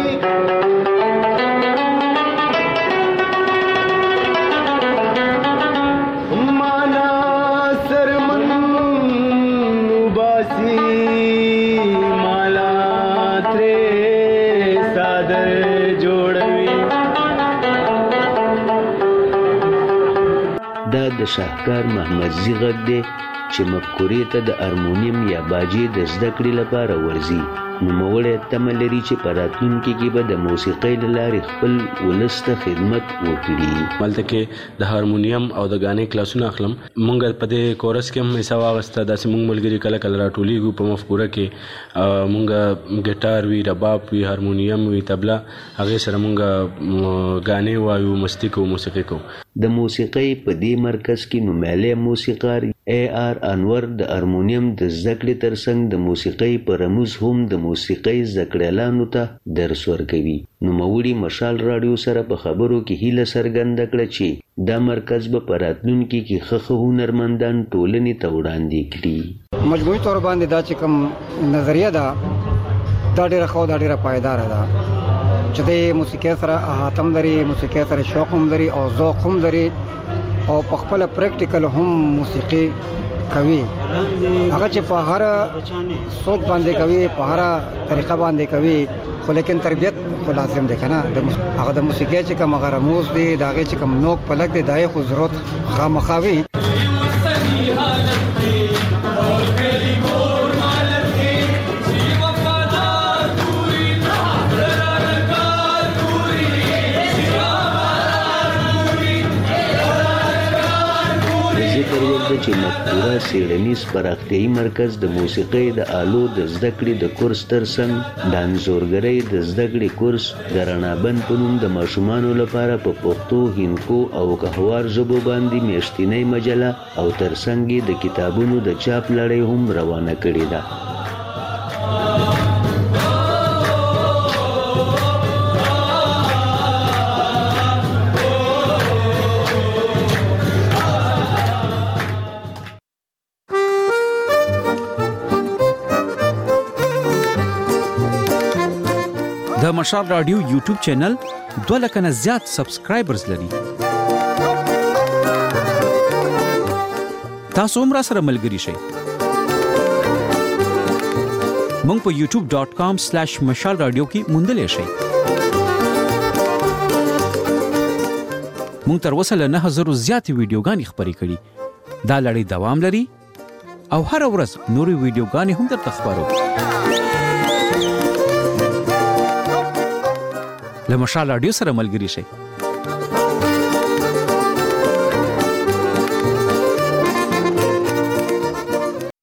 د شاهکار محمدزي غږ دی چې مفکورې ته د هارمونیم یا باجې د زده کړې لپاره ورځي. نوموړی تمه لري چې په راتلونکي کې به د موسیقۍ له لارې خپل ولس ته خدمت وکړي. هلته کې د هارمونیم او د غانې کلاسونه اخلم. مونږ په دې کورس کې هم حصه واخیسته. داسې مونږ ملګري کله کله راټولیږو په مفکوره کې. مونږ ګیټار وي، رباب وي، هارمونیم وي، طبله، هغې سره مونږ غانې وایو، مستی کوو، موسیقي کوو. د موسیقۍ په دې مرکز کې نومیالی موسیقار AR انور د هارمونیم د زده کړې ترڅنګ د موسیقۍ په رموز هم د موسیقۍ زده کړیالانو ته درس ورکوي. نوموړي مشال راډیو سره په خبرو کې هیله څرګنده کړه چې دا مرکز به په راتلونکي کې ښه هنرمندان ټولنې ته وړاندې کړي. مجموعي طور باندې دا چې کوم نظریه ده دا ډېره ښه او دا ډېره پایداره ده چې د موسیقۍ سره احاطه هم لري، موسیقۍ سره شوق هم لري او ذوق هم لري او په خپله پریکټیکل هم موسیقي کوي. هغه چې په هر سوچ باندې کوي، په هر طریقه باندې کوي، خو لیکن تربیت خو لازم دی که نه. هغه د موسیقۍ چې کوم هغه رموز دی، د هغې چې کوم نوک پلک دی، د هغې خو ضرورت خامخا وي. چې مفکوره څېړنیز پراختیایي مرکز د موسیقۍ د آلو د زده کړې د کورس ترڅنګ د انځورګرۍ د زده کړې کورس د رڼابند په نوم د ماشومانو لپاره په پښتو، هندکو او کهوار ژبو باندې میاشتنۍ مجله او ترڅنګ یې د کتابونو د چاپ لړۍ هم روانه کړې ده. د مشال رادیو یوټیوب چینل 2 لک نه زیات سبسکرایبرز لري. تاسو هم را سره ملګري شئ. مونږ په youtube.com/مشال رادیو کې موندلې شئ. مونږ تر اوسه له 9000 زیات ویډیوګانې خپرې کړي. دا لړۍ دوام لري او هر ورځ نورې ویډیوګانې هم درته خبرو. له مشال رادیو سره ملګري شئ.